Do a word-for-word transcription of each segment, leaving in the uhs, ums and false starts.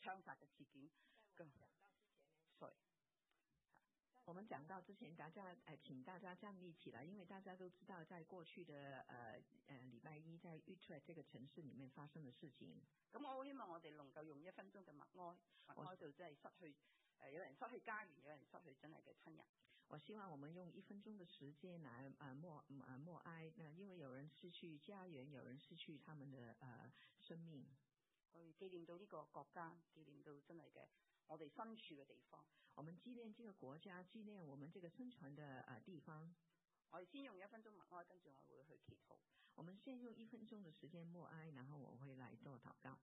槍殺嘅事件。咁，所以。 我們講到之前，大家誒請大家站立起來，因為大家都知道，在過去的誒誒禮拜一，在 Utrecht 這個城市裡面發生的事情。 咁我好希望我哋能夠用一分鐘嘅默哀，默哀到真係失去誒、呃，有人失去家園，有人失去真係嘅親人。 我希望我們用一分鐘的時間來誒默誒默哀，那因為有人失去家園，有人失去他們的誒、呃、生命， 去紀念到呢個國家，紀念到真係嘅。我哋身處嘅地方， 我們紀念這個國家，紀念我們這個生存的呃地方。 我哋先用一分鐘默哀，跟住我會去祈禱。 我們先用一分鐘的時間默哀，然後我會來做禱告。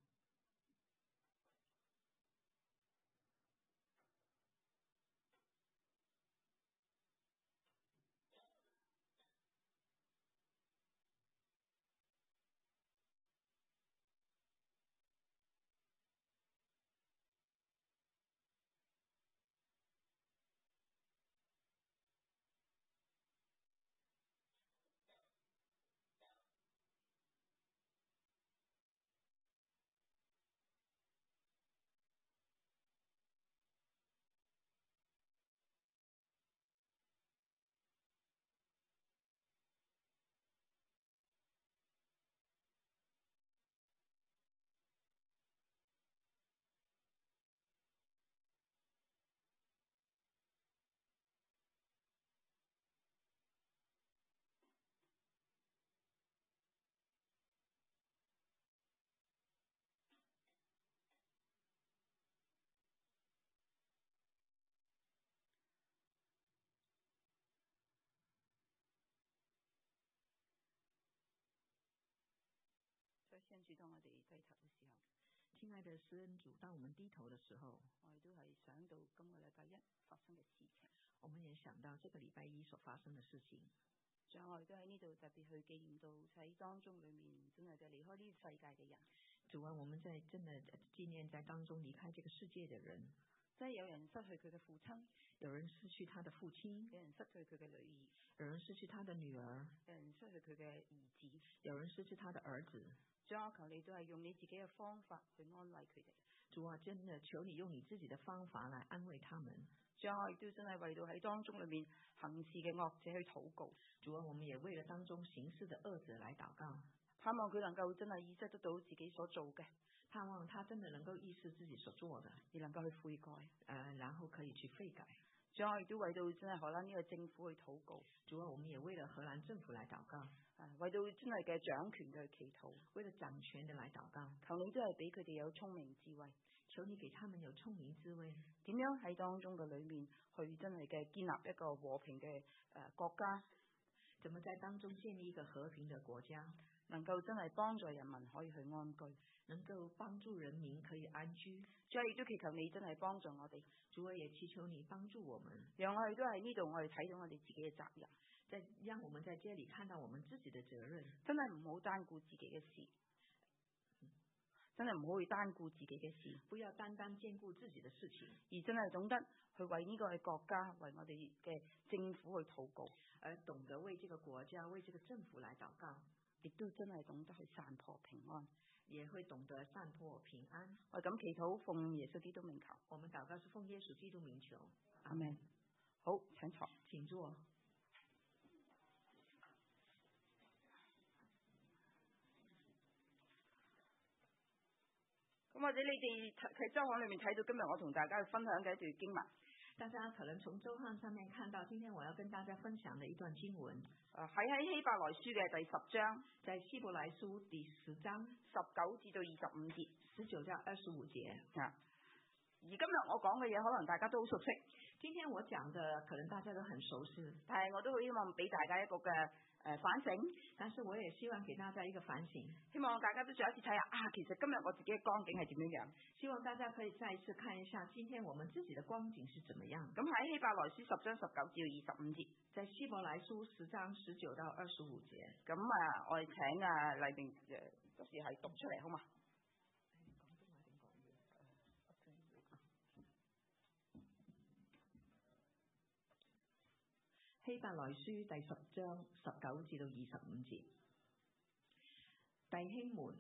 所以先主，當我哋低頭嘅時候， 親愛的施恩主，當我們低頭的時候， 我哋都係想到今個禮拜一發生嘅事情。 我們也想到這個禮拜一所發生的事情。 仲有我哋都喺呢度特別去紀念到喺當中裏面真係嘅離開呢個世界嘅人。 主啊，我們在真的紀念在當中離開這個世界的人。 即係有人失去佢嘅父親， 有人失去他的父親， 有人失去佢嘅女兒， 有人失去他的女兒， 有人失去佢嘅兒子， 有人失去他的兒子。 主啊，求你都係用你自己嘅方法去安慰佢哋。 主啊，真的求你用你自己的方法來安慰他們。 主啊，我亦都真係為到喺當中裏面行事嘅惡者去禱告。 主啊，我們也為了當中行事的惡者來禱告， 盼望佢能夠真係意識得到自己所做嘅， 盼望他真的能夠意識自己所做的， 而能夠去悔改， 誒、呃，然後可以去悔改。 主啊，我亦都為到真係荷蘭呢個政府去禱告。 主啊，我們也為了荷蘭政府來禱告， 啊，為到真係嘅掌權嘅去祈禱， 為了掌權的來禱告。 求你真係俾佢哋有聰明智慧， 求你給他們有聰明智慧， 點樣喺當中嘅裏面去真係嘅建立一個和平嘅誒國家， 怎麼在當中建立一個和平的國家， 能夠真係幫助人民可以去安居， 能夠幫助人民可以安居。 主啊，亦都祈求你真係幫助我哋， 主啊，也祈求你幫助我們， 讓我哋都喺呢度，我哋睇到我哋自己嘅責任， 在讓我們在這裏看到我們自己的責任， 真係唔好單顧自己嘅事，真係唔好去單顧自己嘅事， 不要單單兼顧自己的事情， 而真係懂得去為呢個嘅國家，為我哋嘅政府去禱告， 而懂得為這個國家，為這個政府來禱告， 亦都真係懂得去散播平安， 也會懂得散播平安。 我咁祈禱奉耶穌基督名求， 我們禱告是奉耶穌基督名求。 阿門。好，請坐， 請坐。 咁或者你哋喺周刊裏面睇到今日我同大家去分享嘅一段經文， 大家可能從周刊上面看到，今天我要跟大家分享的一段經文， 誒喺喺希伯來書嘅第十章， 在希伯來書第十章十九至到二十五節， 十九到二十五節啊。而今日我講嘅嘢可能大家都好熟悉， 今天我講的可能大家都很熟悉， 但係我都好希望俾大家一個嘅誒反省， 但是我也希望給大家一個反省， 希望大家都再一次睇下啊，其實今日我自己嘅光景係點樣樣， 希望大家可以再一次看一下今天我們自己的光景是怎麼樣。 咁喺希伯來書十章十九至二十五節， 在希伯來書十章十九到二十五節， 咁啊我哋請啊黎明誒就是係讀出嚟好嘛？ 希伯來書第十章十九至到二十五節，弟兄們，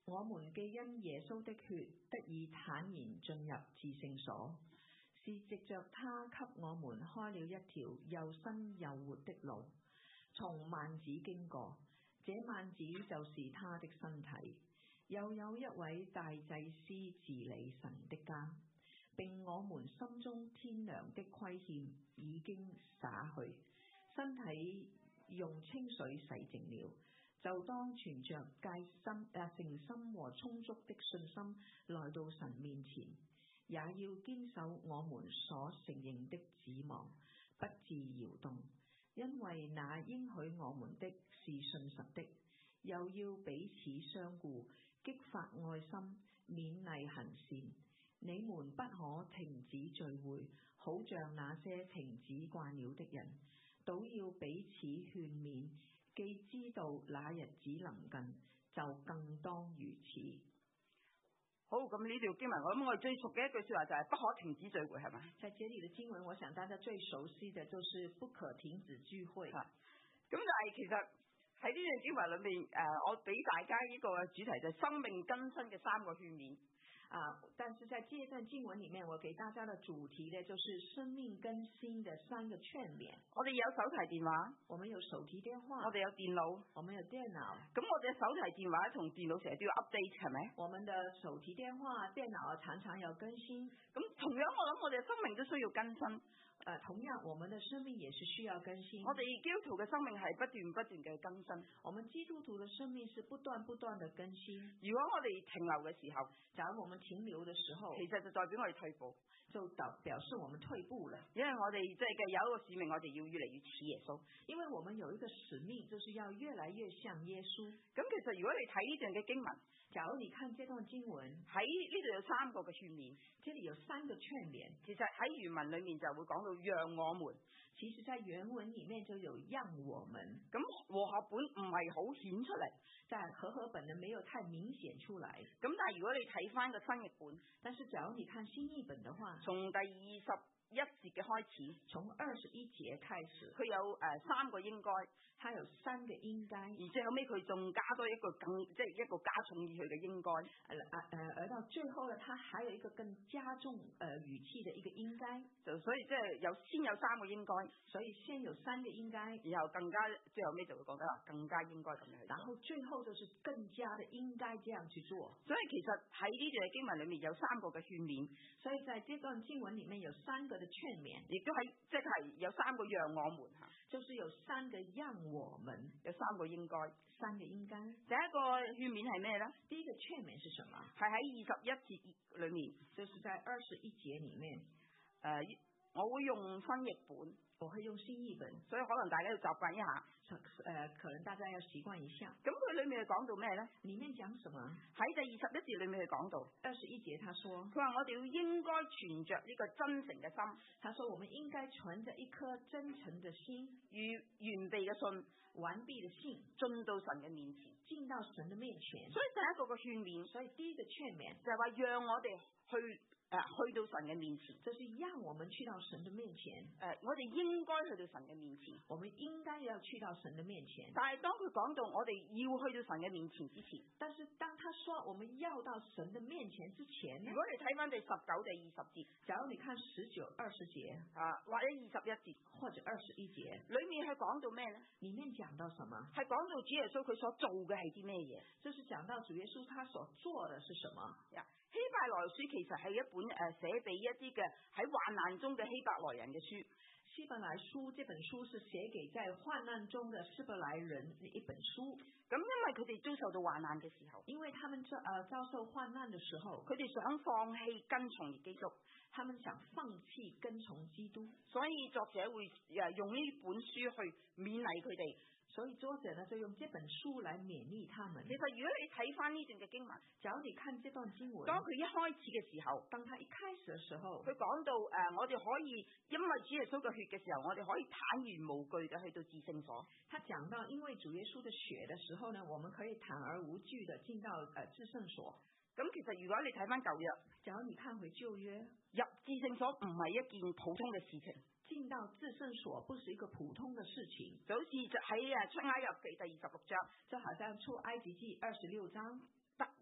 我們既因耶穌的血得以坦然進入至聖所，是藉着他給我們開了一條又新又活的路，從幔子經過。這幔子就是他的身體。又有一位大祭司治理神的家，並我們心中天良的虧欠已經灑去，身體用清水洗淨了，就當存着戒心、啊、誠心和充足的信心來到神面前，也要堅守我們所承認的指望，不致搖動，因為那應許我們的是信實的。又要彼此相顧，激發愛心，勉勵行善。你們不可停止聚會，好像那些停止慣了的人，倒要彼此勸勉。既知道那日子臨近，就更當如此。 好，咁呢條經文，我諗我哋最熟嘅一句說話就係不可停止聚會，係咪？ 在這裡的經文，我想大家最熟悉的就是不可停止聚會。 咁但係其實喺呢段經文裏面，誒，我俾大家呢個主題就係生命更新嘅三個勸勉。 啊，但是在這段經文裡面，我給大家的主題呢，就是生命更新的三個勸勉。 我哋有手提電話， 我們有手提電話， 我哋有電腦， 我們有電腦。 咁我哋手提電話同電腦成日都要 update， 係咪？ 我們的手提電話、電腦常常要更新。 咁同樣，我諗我哋嘅生命都需要更新。 誒、呃，同樣，我們的生命也是需要更新。 我哋基督徒嘅生命係不斷不斷嘅更新。 我們基督徒嘅生命是不斷不斷嘅更新。 如果我哋停留嘅時候， 假如我們停留嘅時候， 其實就代表我哋退步， 就代表示我們退步了。 因為我哋即係嘅有一個使命，我哋要越嚟越似耶穌。 因為我們有一個使命，就是要越來越像耶穌。 咁其實如果你睇呢段嘅經文， 假如你看這段經文， 喺呢度有三個嘅勸勉， 這裡有三個勸勉。 其實喺原文裏面就會講到讓我們， 其實在原文裡面就有讓我們。 咁和合本唔係好顯出嚟， 但和合本呢沒有太明顯出來。 咁但係如果你睇翻個新譯本， 但是假如你看新譯本的話， 從第二十一節嘅開始， 從二十一節開始， 佢有誒、呃、三個應該， 它有三個應該， 而最後尾佢仲加多一個更即係一個加重語氣嘅應該，誒誒而到最後呢，它還有一個更加重誒、呃、語氣嘅一個應該， 就所以即係有先有三個應該， 所以先有三個應該， 然後更加最後尾就會講得啦，更加應該咁樣去做， 然後最後就是更加的應該這樣去做。 所以其實喺呢段經文裏面有三個嘅勸勉， 所以在這段經文裏面有三個的勸勉， 亦都係即係有三個讓我們吓， 就是有三個讓我們， 有三個應該， 三個應該。 第一個勸勉係咩咧？ 第一個勸勉是什麼？ 係喺二十一節裏面， 就是在二十一節裏面，誒、 呃，我會用新譯本， 我會用新譯本， 所以可能大家要習慣一下。 誒、呃，可能大家要習慣一下。 咁佢裏面係講到咩咧？ 裏面講什麼？ 喺第二十一節裏面係講到， 二十一節他說， 佢話我哋要應該存着呢個真誠嘅心。 他說我們應該存着一顆真誠的心， 與完備嘅信， 完備的信， 進到神嘅面前， 進到神嘅面前。 所以第一個嘅勸勉， 所以第一個勸勉就係話讓我哋去。誒、呃，去到神嘅面前， 就是讓我們去到神嘅面前。 誒、呃，我哋應該去到神嘅面前， 我們應該要去到神嘅面前。 但係當佢講到我哋要去到神嘅面前之前， 但是當他說我們要到神嘅面前之前， 如果你睇翻第十九、第二十節， 假如你看十九、二十節， 啊，或者二十一節， 或者二十一節， 裏面係講到咩咧？ 裏面講到什麼？ 係講到主耶穌佢所做嘅係啲咩嘢？ 就是講到主耶穌他所做的是什麼？ 呀、yeah.。希伯來書其實係一本誒寫俾一啲嘅喺患難中嘅希伯來人嘅書。 希伯來書這本書是寫給在患難中嘅希伯來人的一本書。 咁因為佢哋遭受到患難嘅時候， 因為他們遭誒遭受患難嘅時候， 佢哋想放棄跟從基督， 他們想放棄跟從基督， 所以作者會誒用呢本書去勉勵佢哋。 所以作者呢就用這本書來勉勵他們。 其實如果你睇翻呢段嘅經文， 假如你看這段經文， 當佢一開始嘅時候， 當他一開始嘅時候， 佢講到誒、呃，我哋可以因為主耶穌嘅血嘅時候，我哋可以坦然無懼嘅去到至聖所。 他講到因為主耶穌嘅血嘅時候呢，我們可以坦而無懼的進到誒至聖所。咁其實如果你睇翻舊約， 假如你看回舊約， 入至聖所唔係一件普通嘅事情。 進到至聖所不是一個普通的事情， 就好似喺誒出埃及記第二十六章， 就好像出埃及記二十六章，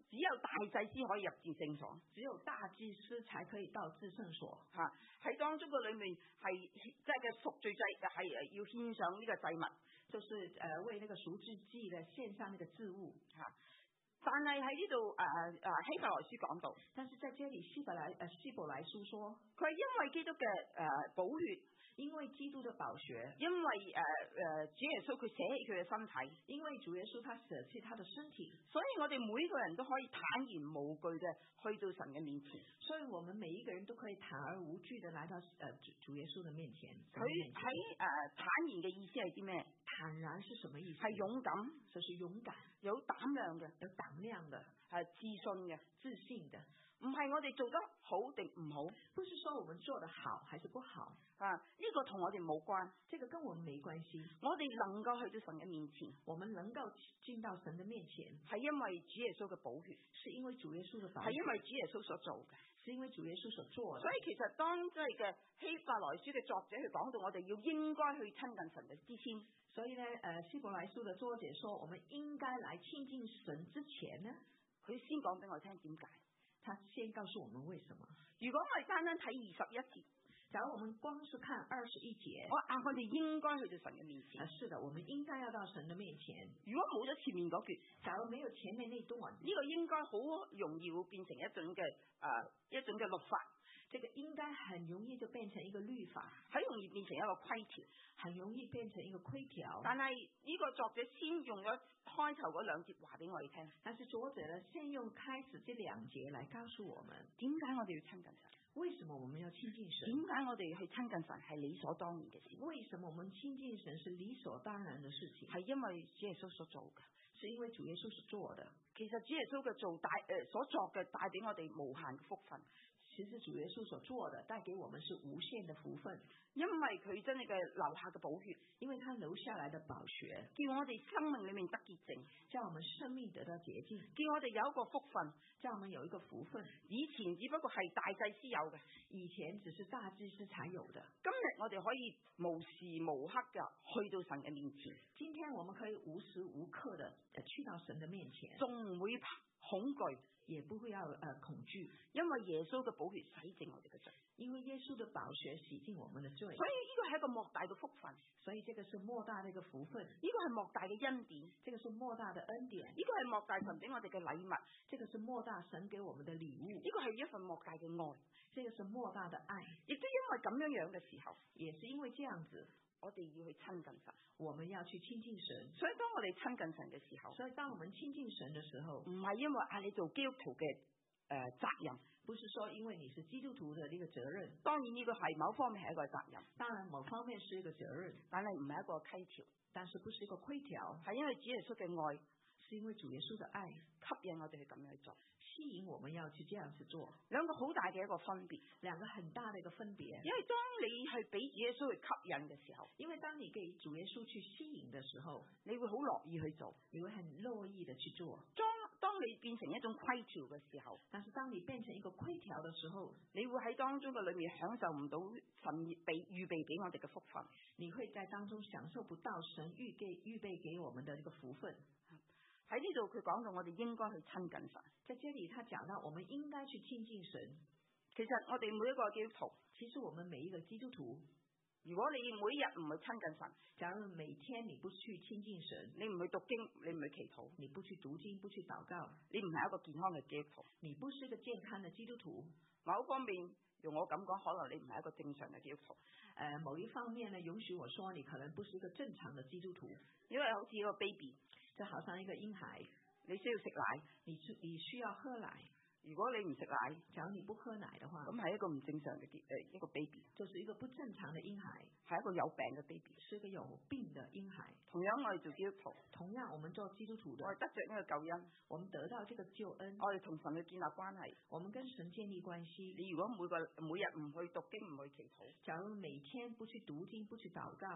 只有大祭司可以入至聖所， 只有大祭司才可以到至聖所。 嚇喺當中個裏面係即係嘅贖罪祭係要獻上呢個祭物， 就是誒、呃、為那個贖罪祭咧獻上那個祭物嚇。但係喺呢度誒誒希伯來書講到， 但是在這裡希伯來誒、呃、希伯來書說， 佢係因為基督嘅誒寶血。 因為基督的寶血， 因為誒誒、呃呃、主耶穌佢捨棄佢嘅身體， 因為主耶穌他捨棄他的身體， 所以我哋每個人都可以坦然無懼嘅去到神嘅面前。 所以我們每一個人都可以坦而無懼的來到誒、呃、主耶穌的面前。 佢喺誒坦然嘅意思係啲咩？ 坦然是什麼意思？ 係勇敢， 就是勇敢， 有膽量嘅， 有膽量的， 係自信嘅， 自信的。 唔係我哋做得好定唔好， 不是說我們做得好還是不好啊？呢、這個同我哋冇關， 這個跟我們沒關係。 我哋能夠去到神嘅面前， 我們能夠進到神的面前， 係因為主耶穌嘅寶血， 是因為主耶穌的寶血， 係因為主耶穌所做嘅， 是因為主耶穌所做的。 所以其實當即係嘅希伯來書嘅作者去講到我哋要應該去親近神嘅之前， 所以呢，誒希伯來書的作者說，我們應該來親近神之前呢， 佢先講俾我聽點解。 他先告訴我們為什麼。 如果我哋單單睇二十一節， 假如我們光是看二十一節， 我啊，我哋應該去到神嘅面前。 啊，是的，我們應該要到神的面前。 如果冇咗前面嗰句， 假如沒有前面那段， 呢、這個應該好容易會變成一種嘅誒、呃、一種嘅律法。 這個應該很容易就變成一個律法， 很容易變成一個規條， 很容易變成一個規條。 但係呢個作者先用咗開頭嗰兩節話俾我哋聽， 但是作者呢先用開始這兩節來告訴我們， 點解我哋要親近神？ 為什麼我們要親近神？ 點解我哋去親近神係理所當然嘅事？ 為什麼我們親近神是理所當然的事情？ 係因為主耶穌所做嘅， 是因為主耶穌是做的。 其實主耶穌嘅做帶誒、呃、所作嘅帶俾我哋無限嘅福分。 其實主耶穌所做的帶給我們是無限的福分， 因為佢真係嘅留下嘅寶血， 因為他留下來的寶血， 叫我哋生命裏面得潔淨， 叫我們生命得到潔淨， 叫我哋有一個福分， 叫我們有一個福分。 以前只不過係大祭司有嘅， 以前只是大祭司才有的。 今日我哋可以無時無刻嘅去到神嘅面前。 今天我們可以無時無刻的去到神的面前， 仲唔會恐懼， 也不會要呃恐懼， 因為耶穌嘅寶血洗淨我哋嘅罪， 因為耶穌的寶血洗淨我們的罪， 所以呢個係一個莫大嘅福分， 所以這個是莫大的一個福分， 呢個係莫大嘅恩典， 這個是莫大的恩典， 呢個係莫大神俾我哋嘅禮物， 這個是莫大神給我們的禮物， 呢個係一份莫大嘅愛， 這個是莫大的愛， 亦都因為咁樣樣嘅時候， 也是因為這樣子。 我哋要去親近神， 我們要去親近神。 所以當我哋親近神嘅時候， 所以當我們親近神的時候， 唔係因為啊你做基督徒嘅誒、呃、責任， 不是說因為你是基督徒的呢個責任。 當然呢個係某方面係一個責任， 當然某方面是一個責任， 但係唔係一個規條， 但是不是一個規條， 係因為主耶穌嘅愛， 是因為主耶穌的愛吸引我哋去咁樣去做， 吸引我們要去這樣去做， 兩個好大嘅一個分別， 兩個很大的一個分別。 因為當你去俾主耶穌去吸引嘅時候， 因為當你給主耶穌去吸引的時候， 你會好樂意去做， 你會很樂意的去做。 當當你變成一種規條嘅時候， 但是當你變成一個規條的時候， 你會喺當中嘅裏面享受唔到神俾預備俾我哋嘅福分， 你會在當中享受不到神預備預備給我們的一個福分。 喺呢度佢講到我哋應該去親近神， 在這裏他講到我們應該去親近神。 其實我哋每一個基督徒， 其實我們每一個基督徒， 如果你每日唔去親近神， 假如每天你不去親近神， 你唔去讀經，你唔去祈禱， 你不去讀經，不去禱告， 你唔係一個健康嘅基督徒， 你不是一個健康的基督徒。 某方面用我咁講，可能你唔係一個正常嘅基督徒。 誒、呃，某一方面呢，允許我說你可能不是一個正常的基督徒， 因為好似一個 baby， 就好像一個嬰孩， 你需要食奶， 你需你需要喝奶。 如果你唔食奶， 假如你不喝奶的話， 咁係一個唔正常嘅誒一個 baby， 就是一個不正常的嬰孩， 係一個有病嘅 baby， 是一個有病的嬰孩。 同樣我哋做基督徒， 同樣我們做基督徒的， 我哋得着呢個救恩， 我們得到這個救恩， 我哋同神去建立關係， 我們跟神建立關係。 你如果每個每日唔去讀經唔去祈禱， 假如每天不去讀經不去禱告，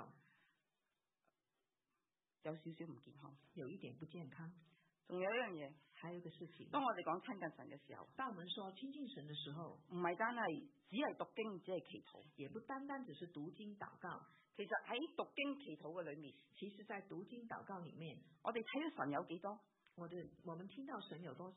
有少少唔健康， 有一點不健康。 仲有一樣嘢， 還有一個事情， 當我哋講親近神嘅時候， 當我們說親近神的時候， 唔係單係只係讀經，只係祈禱， 也不單單只是讀經禱告。 其實喺讀經祈禱嘅裏面， 其實在讀經禱告裏面， 我哋睇到神有幾多， 我哋我們聽到神有多少，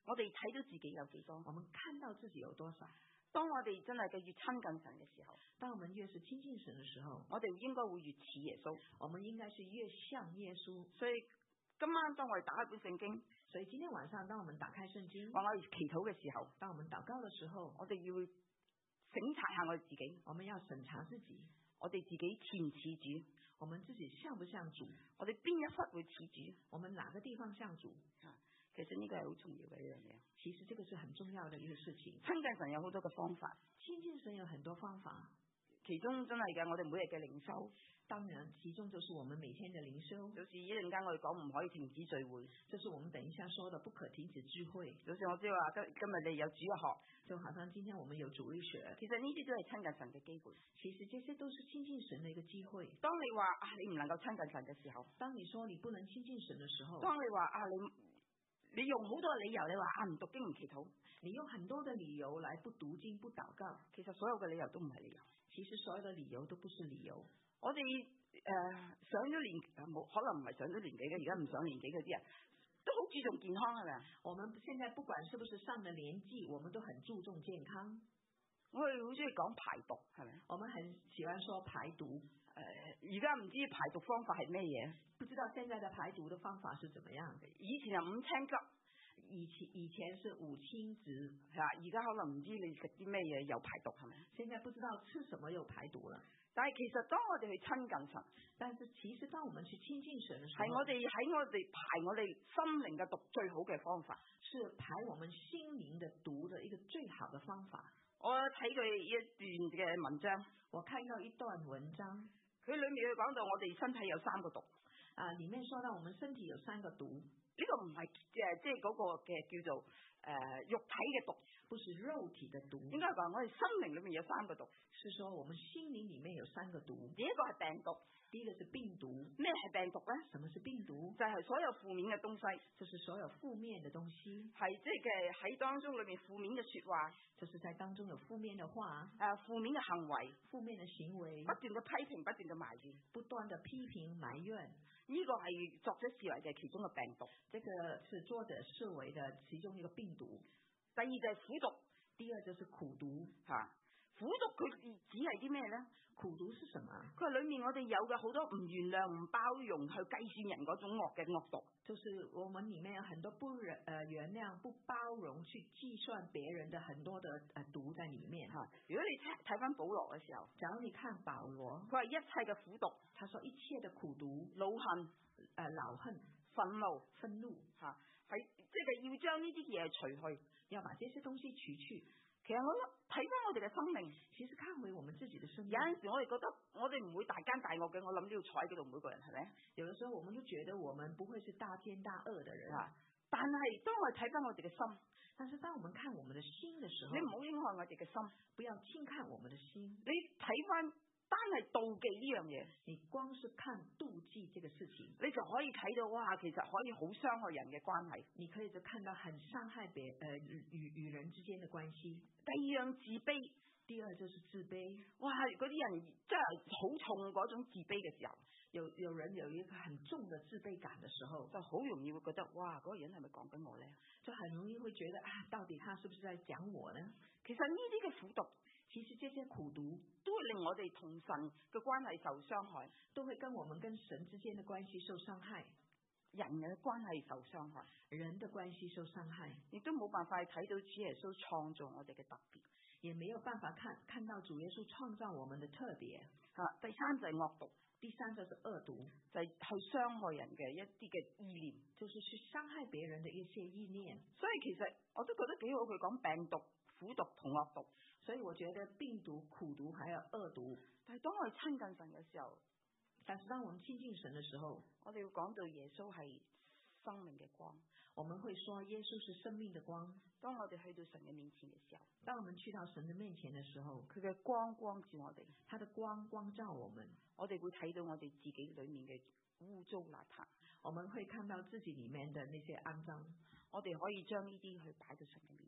我哋睇到自己有幾多， 我們看到自己有多少。 當我哋真係嘅越親近神嘅時候， 當我們越是親近神嘅時候， 我哋應該會越似耶穌。 我們應該是越像耶穌。 所以今晚當我哋打開本聖經， 所以今天晚上當我們打開聖經， 話我哋祈禱嘅時候， 當我們禱告嘅時候， 我哋要省察下我哋自己， 我們要審查自己， 我哋自己似唔似主， 我們自己像不像主， 我哋邊一忽會似主， 我們哪個地方像主。 其實呢個係好重要嘅一樣嘢。 其實這個是很重要的一個事情。 親近神有好多嘅方法， 親近神有很多方法， 其中真係嘅，我哋每日嘅靈修， 當然其中就是我們每天的靈修。 就是一陣間我哋講唔可以停止聚會， 就是我們等一下說的不可停止聚會。 就算我知道話今今日你有主日學， 就好像今天我們有主日學， 其實呢啲都係親近神嘅機會。 其實這些都是親近神的一個機會。 當你話啊你唔能夠親近神嘅時候， 當你說你不能親近神的時候， 當你話啊你你用好多理由，你話啊唔讀經唔祈禱， 你用很多的理由來不讀經不禱告， 其實所有嘅理由都唔係理由。 其實所有的理由都不是理由。 我哋誒、呃、上咗年冇可能唔係上咗年紀嘅，而家唔上年紀嗰啲人都好注重健康係咪啊？ 我們現在不管是不是上了年紀，我們都很注重健康。 我哋好中意講排毒係咪？ 我們很喜歡說排毒。 誒而家唔知排毒方法係咩嘢？ 不知道現在的排毒的方法是怎麼樣的？ 以前係五青汁， 以前以前是五青汁， 係啊，而家可能唔知你食啲咩嘢有排毒係咪？ 現在不知道吃什麼又排毒了。 但係其實當我哋去親近神， 但是其實當我們去親近神嘅時候， 係我哋喺我哋排我哋心靈嘅毒最好嘅方法， 是排我們心靈的毒的一個最好的方法。 我睇佢一段嘅文章， 我看到一段文章， 佢裏面佢講到我哋身體有三個毒， 啊，裡面說到我們身體有三個毒， 呢個唔係誒即係嗰個嘅叫做誒、呃、肉體嘅毒， 不是肉體嘅毒， 應該係講我哋心靈裏面有三個毒， 是說我們心靈裡面有三個毒。 第一個係病毒， 第一個是病毒。 咩係病毒咧？ 什麼是病毒？ 就係所有負面嘅東西， 就是所有負面嘅東西， 係即係嘅喺當中裏面負面嘅説話， 就是在當中有負面嘅話， 誒、呃、負面嘅行為， 負面嘅行為， 不斷嘅批評，不斷嘅埋怨， 不斷嘅批評埋怨， 呢個係作者視為嘅其中嘅病毒， 這個是作者視為嘅其中一個病毒。 第二就係苦毒， 第二就是苦毒嚇、啊。苦毒佢指係啲咩咧？ 苦毒是什麼？ 佢話裡面我哋有嘅好多唔原諒、唔包容、去計算人嗰種惡嘅惡毒， 就是我們裡面有很多不原誒原諒、不包容、去計算別人的很多的誒毒在裡面嚇。 如果你睇睇翻保羅嘅時候， 假如你看保羅， 佢話一切嘅苦毒， 他說一切的苦毒、 惱恨、 誒惱恨、 憤怒、 憤怒嚇，係即係要將呢啲嘢除去， 要把這些東西除去。 其實我睇翻我哋嘅生命， 其實看回我們自己的生命， 有陣時我哋覺得我哋唔會大奸大惡嘅，我諗都要坐喺嗰度每個人係咪？ 有的時候我們都覺得我們不會是大奸大惡的人， 啊，但係當我哋睇翻我哋嘅心， 但是當我們看我們的心的時候， 你唔好輕看我哋嘅心， 不要輕看我們的心。 你睇翻單係妒忌呢樣嘢， 你光是看妒忌這個事情， 你就可以睇到哇，其實可以好傷害人嘅關係。 你可以就看到很傷害別誒與與人之間的關係。 第二樣自卑， 第二就是自卑。 哇，嗰啲人真係好重嗰種自卑嘅時候， 有有人有一個很重的自卑感的時候， 就好容易會覺得哇，嗰個人係咪講緊我咧？ 就很容易會覺得啊，到底他是不是在講我呢？ 其實呢啲嘅苦毒， 其實這些苦毒都會令我哋同神嘅關係受傷害， 都會跟我們跟神之間的關係受傷害， 人嘅關係受傷害， 人的關係受傷害， 亦都冇辦法睇到主耶穌創造我哋嘅特別， 也沒有辦法看看到主耶穌創造我們的特別。 嚇、啊，第三就係惡毒， 第三就是惡毒， 就係去傷害人嘅一啲嘅意念， 就是去傷害別人的一些意念。 所以其實我都覺得幾好，佢講病毒、苦毒同惡毒。 所以我覺得病毒、苦毒還有惡毒， 但係當我哋親近神嘅時候， 但是當我們親近神嘅時候， 我哋要講到耶穌係生命嘅光， 我們會說耶穌是生命的光。 當我哋去到神嘅面前嘅時候， 當我們去到神嘅面前嘅時候， 佢嘅光光照我哋， 他的光光照我們， 我哋會睇到我哋自己裏面嘅污糟邋遢， 我們會看到自己裡面的那些骯髒， 我哋可以將呢啲去擺到神嘅面前，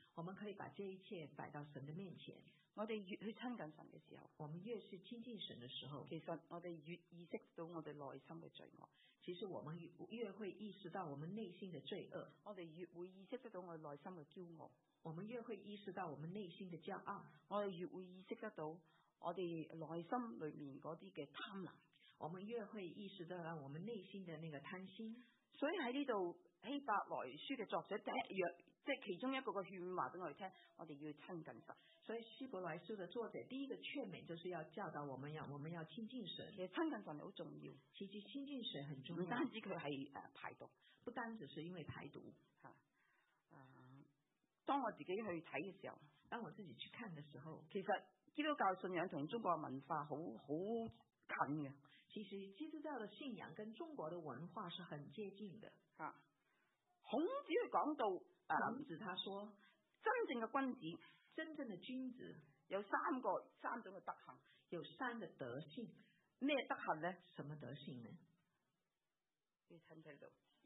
我們可以把這一切擺到神的面前。 我哋越去親近神嘅時候， 我們越是親近神的時候， 其實我哋越意識到我哋內心嘅罪惡。 其實我們越會意識到我們內心的罪惡， 我哋越會意識得到我哋內心嘅驕傲。 我們越會意識到我們內心的驕傲， 我哋越會意識得到我哋內心裏面嗰啲嘅貪婪。 我們越會意識到我們內心的那個貪心。 所以喺呢度希伯來書嘅作者第一樣，即係其中一個嘅勸話俾我哋聽，我哋要親近神。 所以希伯來書嘅作者第一個勸勉就是要教導我們要我們要親近神。 其實親近神好重要， 其實親近神很重要。 唔單止佢係誒排毒， 不單只是因為排毒嚇。誒、呃，當我自己去睇嘅時候， 當我自己去看嘅時候， 其實基督教信仰同中國嘅文化好好近嘅。 其實基督教嘅信仰跟中國嘅文化是很接近嘅。 嚇，孔子去講到誒， 孔子他說， 真正嘅君子， 真正嘅君子有三個三種嘅德行， 有三個德性。 咩德行咧？ 什麼德性呢？ 要親睇到。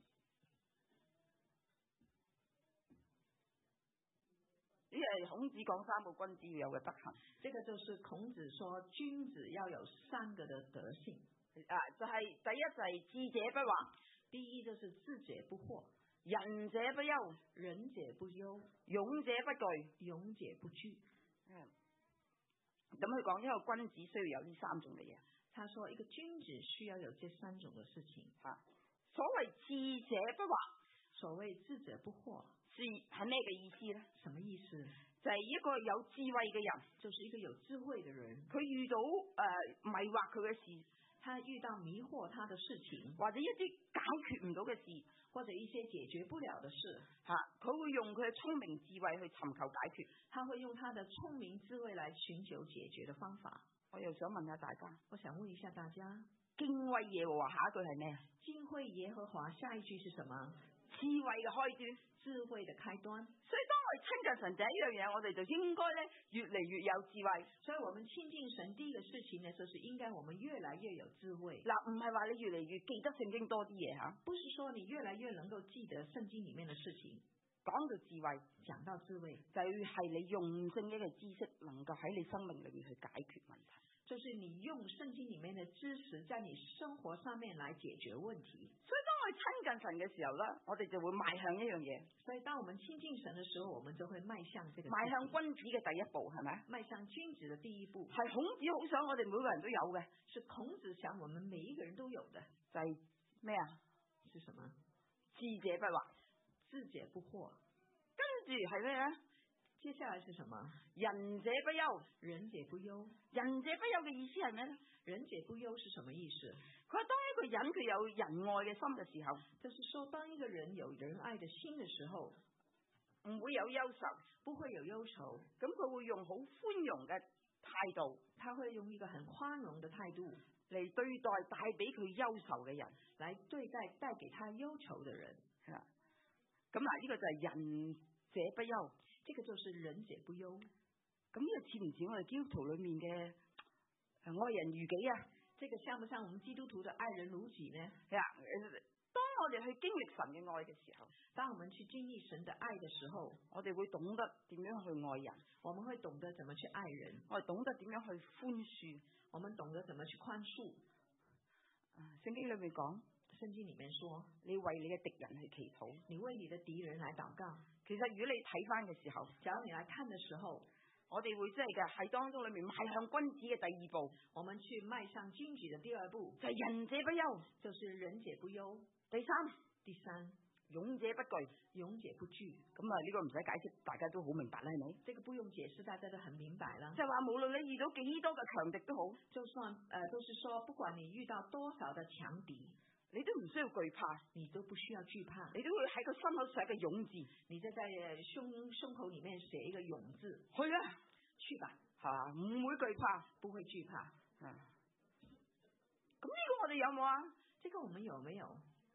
呢係孔子講三個君子要有嘅德行。 這個就是孔子說君子要有三個的德性。 啊，就係、是、第一就係智者不惑， 第一就是智者不惑， 仁者不憂， 仁者不憂， 勇者不懼， 勇者不懼。 嗯，咁佢講一個君子需要有呢三種嘅嘢。 他說一個君子需要有這三種嘅事情。 吓、啊，所謂智者不惑， 所謂智者不惑， 是係咩嘅意思咧？ 什麼意思？ 就係、是、一個有智慧嘅人， 就是一個有智慧嘅人， 佢遇到誒、呃、迷惑佢嘅事。 他遇到迷惑他的事情， 或者一啲解決唔到嘅事， 或者一些解決不了的事， 吓，佢會用佢嘅聰明智慧去尋求解決。 他會用他的聰明智慧來尋求解決的方法。 我又想問下大家， 我想問一下大家， 敬畏耶和華下一句係咩？ 敬畏耶和華下一句是什麼？ 智慧嘅開端， 智慧的開端。 所以當我哋親近神這一樣嘢，我哋就應該咧越嚟越有智慧。 所以我們親近神第一個事情呢，就是應該我們越來越有智慧。 嗱，唔係話你越嚟越記得聖經多啲嘢吓， 不是說你越來越能夠記得聖經裏面的事情。 講到智慧， 講到智慧， 就係你用聖經嘅知識，能夠喺你生命裏面去解決問題。 就是你用聖經裏面的知識，在你生活上面來解決問題。 所以當我哋親近神嘅時候咧，我哋就會邁向一樣嘢。 所以當我們親近神嘅時候，我們就會邁向這個邁向君子嘅第一步，係咪？ 邁向君子嘅第一步， 係孔子好想我哋每個人都有嘅， 是孔子想我們每一個人都有嘅， 就係咩啊？ 是什麼？ 智者不惑， 智者不惑。 跟住係咩咧？ 接下來是什麼？ 仁者不憂， 仁者不憂。 仁者不憂嘅意思係咩咧？ 仁者不憂是什麼意思？ 佢話當一個人佢有仁愛嘅心嘅時候， 就是說當一個人有仁愛嘅心嘅時候， 唔會有憂愁， 不會有憂愁。 咁佢會用好寬容嘅態度， 他會用一個很寬容嘅態度嚟對待帶俾佢憂愁嘅人， 嚟對待帶給他憂愁嘅人。 係啦，咁嗱呢個就係仁者不憂。 這個就是仁者不憂， 咁呢個似唔似我哋基督徒裏面嘅愛人如己啊？ 這個像不像我們基督徒的愛人如己呢？ 係啊，當我哋去經歷神嘅愛嘅時候， 當我們去經歷神的愛嘅時候， 我哋會懂得點樣去愛人， 我們會懂得怎麼去愛人， 我哋懂得點樣去寬恕， 我們懂得怎麼去寬恕。 聖經裏面講， 聖經裏面說， 你為你嘅敵人去祈禱， 你為你的敵人來禱告。 其實如果你睇翻嘅時候， 假如你來看嘅時候， 我哋會真係嘅喺當中裏面邁向君子嘅第二步， 我們去邁向君子嘅第二步， 就係仁者不憂， 就是仁者不憂。 第三， 第三， 勇者不懼， 勇者不懼。 咁啊呢個唔使解釋，大家都好明白啦，係咪？ 這個不用解釋，大家都很明白啦。 就係話無論你遇到幾多嘅強敵都好， 就算誒、呃，都是說，不管你遇到多少嘅強敵， 你都唔需要懼怕， 你都不需要懼怕， 你都會喺個心口寫個勇字， 你就在胸胸口裏面寫一個勇字， 去啊， 去吧， 吓，唔會懼怕， 不會懼怕。 啊，咁呢個我哋有冇啊？ 這個我們有沒有？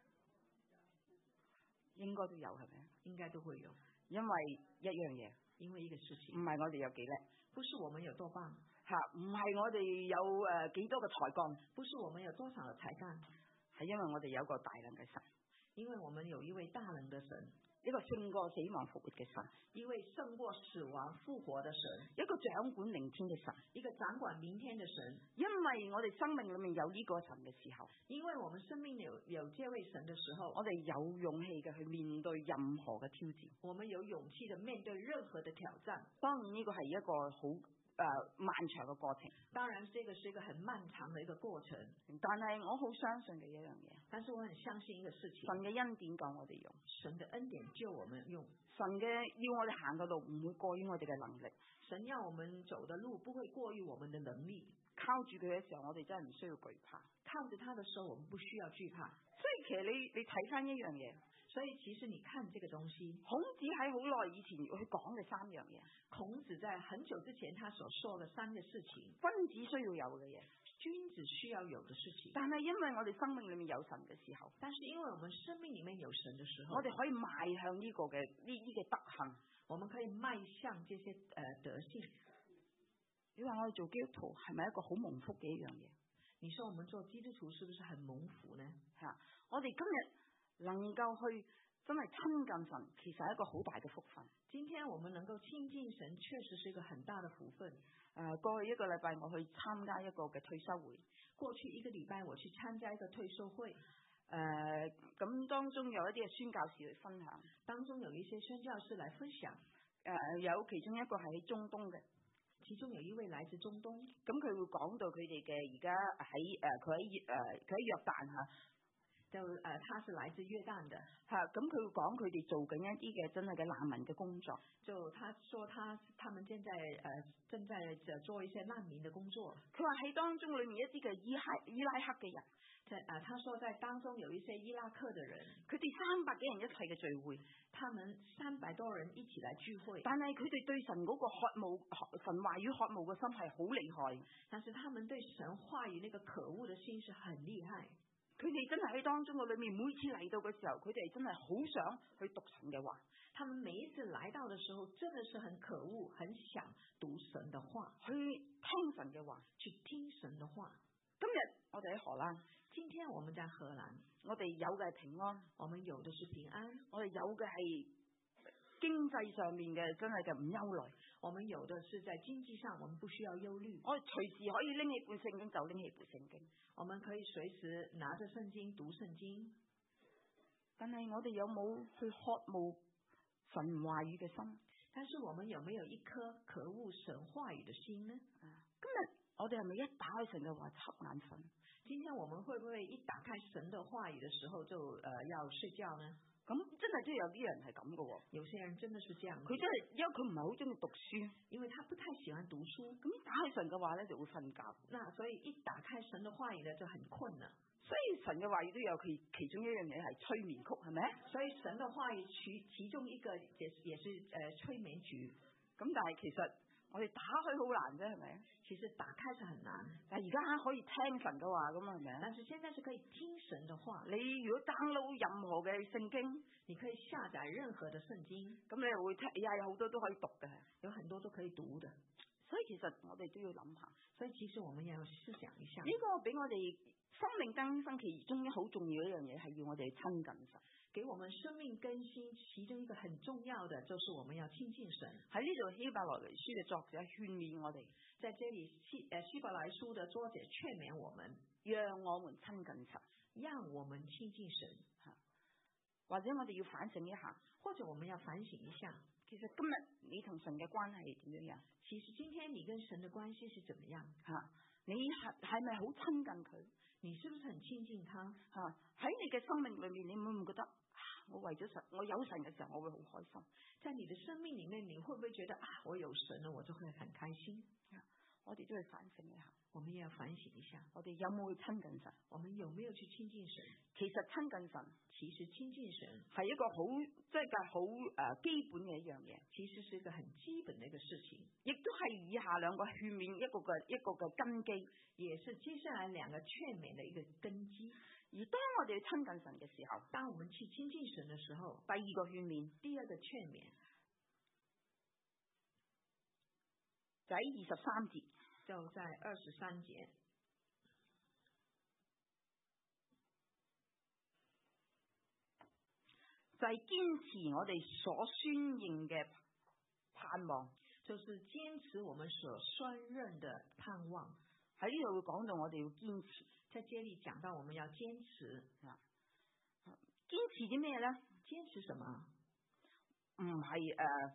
應該都有，係咪？ 應該都會有， 因為一樣嘢， 因為一個事情， 唔係我哋有幾叻， 不是我們有多棒， 吓，唔係我哋有誒幾多嘅才幹， 不是我們有多少嘅才幹， 係因為我哋有個大能嘅神， 因為我們有一位大能嘅神， 一個勝過死亡復活嘅神， 一位勝過死亡復活的神， 一個掌管明天嘅神， 一個掌管明天的神。 因為我哋生命裏面有呢個神嘅時候， 因為我們生命有有這位神的時候， 我哋有勇氣嘅去面對任何嘅挑戰， 我們有勇氣的面對任何的挑戰。 當然呢個係一個好誒、呃、漫長嘅過程， 當然這個是一個很漫長的一個過程， 但係我好相信嘅一樣嘢， 但是我很相信一個事情， 神嘅恩典夠我哋用， 神的恩典救我們用， 神嘅要我哋行嘅路唔會過於我哋嘅能力， 神要我們走的路不會過於我們的能力， 靠住佢嘅時候我哋真係唔需要懼怕， 靠着他的時候我們不需要懼怕。 所以其實你你睇翻一樣嘢， 所以其實你看這個東西， 孔子喺好耐以前佢講嘅三樣嘢， 孔子在很久之前他所說嘅三個事情， 君子需要有嘅嘢， 君子需要有的事情， 但係因為我哋生命裏面有神嘅時候， 但是因為我們生命裏面有神的時候， 我哋可以邁向呢個嘅呢呢嘅德行， 我們可以邁向這些誒、呃、德性。 你話我哋做基督徒係咪一個好蒙福嘅一樣嘢？ 你說我們做基督徒是不是很蒙福呢？ 吓，我哋今日能夠去真係親近神，其實係一個好大嘅福分。 今天我們能夠親近神，確實是一個很大的福分。 誒、呃，過去一個禮拜我去參加一個嘅退休會， 過去一個禮拜我去參加一個退休會。誒、 呃，咁當中有一啲嘅宣教士去分享， 當中有一些宣教士來分享。誒、 呃，有其中一個係喺中東嘅。 其中有一位來自中東， 咁佢會講到佢哋嘅而家喺誒佢喺誒佢喺約旦嚇， 就誒、呃，他是來自約旦嘅嚇，咁佢會講佢哋做緊一啲嘅真係嘅難民嘅工作。 就他說他他們正在誒、呃、正在做一些難民嘅工作。 佢話喺當中裏面一啲嘅伊哈伊拉克嘅人， 即係誒，他說在當中有一些伊拉克嘅人， 佢哋三百幾人一齊嘅聚會。 他們三百多人一起來聚會， 但係佢哋對神嗰個渴慕、神話語渴慕嘅心係好厲害。 但是他們對神話語那個渴惡的心是很厲害。 佢哋真係喺當中嘅裏面，每次嚟到嘅時候，佢哋真係好想去讀神嘅話。 他們每一次來到的時候，真的是很可惡，很想讀神的話， 去聽神嘅話， 去聽神的話。 今日我哋喺荷蘭， 今天我們在荷蘭。 我哋有嘅係平安， 我們有的是平安， 我哋有嘅係經濟上面嘅真係嘅唔憂慮， 我們有的是在經濟上，我們不需要憂慮。 我哋隨時可以拎起本聖經就拎起本聖經， 我們可以隨時拿着聖經讀聖經。 但係我哋有冇去渴慕神話語嘅心？ 但是我們有沒有一顆渴慕神話語的心呢？ 今日我哋係咪一打開神嘅話瞌眼瞓？ 今天我們會不會一打開神的話語的時候就誒、呃、要睡覺呢？ 咁真係都有啲人係咁嘅喎。 有些人真的是這樣。 佢真係因為佢唔係好中意讀書，因為他不太喜歡讀書。咁打開神嘅話咧就會瞓覺。那所以一打開神嘅話語咧就很困啦。所以神嘅話語都有其其中一樣嘢係催眠曲，係咪？ 所以神嘅話語其其中一個也也是誒、呃、催眠曲。 咁但係其實我哋打開好難啫，係咪？ 其實打開是很難， 但係而家可以聽神嘅話咁啊，係咪？ 但是現在是可以聽神嘅話。 你如果 download 任何嘅聖經， 你可以下載任何嘅聖經， 咁你又會聽，呀有好多都可以讀嘅， 有很多都可以讀嘅。 所以其實我哋都要諗下， 所以其實我們要思想一下。 呢個俾我哋生命更新其中好重要一樣嘢，係要我哋親近神。 給我們生命更新其中一個很重要的，就是我們要親近神。 喺呢度希伯來書嘅作者勸勉我哋， 在這裡希誒希伯來書的作者勸勉我們， 讓我們親近神， 讓我們親近神。 吓，或者我哋要反省一下， 或者我們要反省一下， 其實今日你同神嘅關係點樣樣？ 其實今天你跟神的關係是怎麼樣？ 吓，你係係咪好親近佢？ 你是不是很親近他？ 吓，喺你嘅生命裏面，你會唔會覺得？我為咗神，我有神嘅時候，我會好開心。 在你的生命裏面，你會不會覺得啊，我有神了，我就會很開心？ 我哋都要反省一下， 我們也要反省一下， 我哋有冇去親近神？ 我們有沒有去親近神？ 其實親近神， 其實親近神係一個好即係個好誒基本嘅一樣嘢， 其實是一個很基本的一個事情， 亦都係以下兩個勸勉一個嘅一個嘅根基， 也是接下來兩個勸勉的一個根基。 而當我哋去親近神嘅時候， 當我們去親近神嘅時候， 第二個勸勉， 第二個勸勉就喺二十三節， 就在二十三節。 就係堅持我哋所宣認嘅盼望， 就是堅持我們所宣認的盼望。 喺呢度會講到我哋要堅持， 在這裏講到我們要堅持啊，堅持啲咩咧？ 堅持什麼？ 唔係誒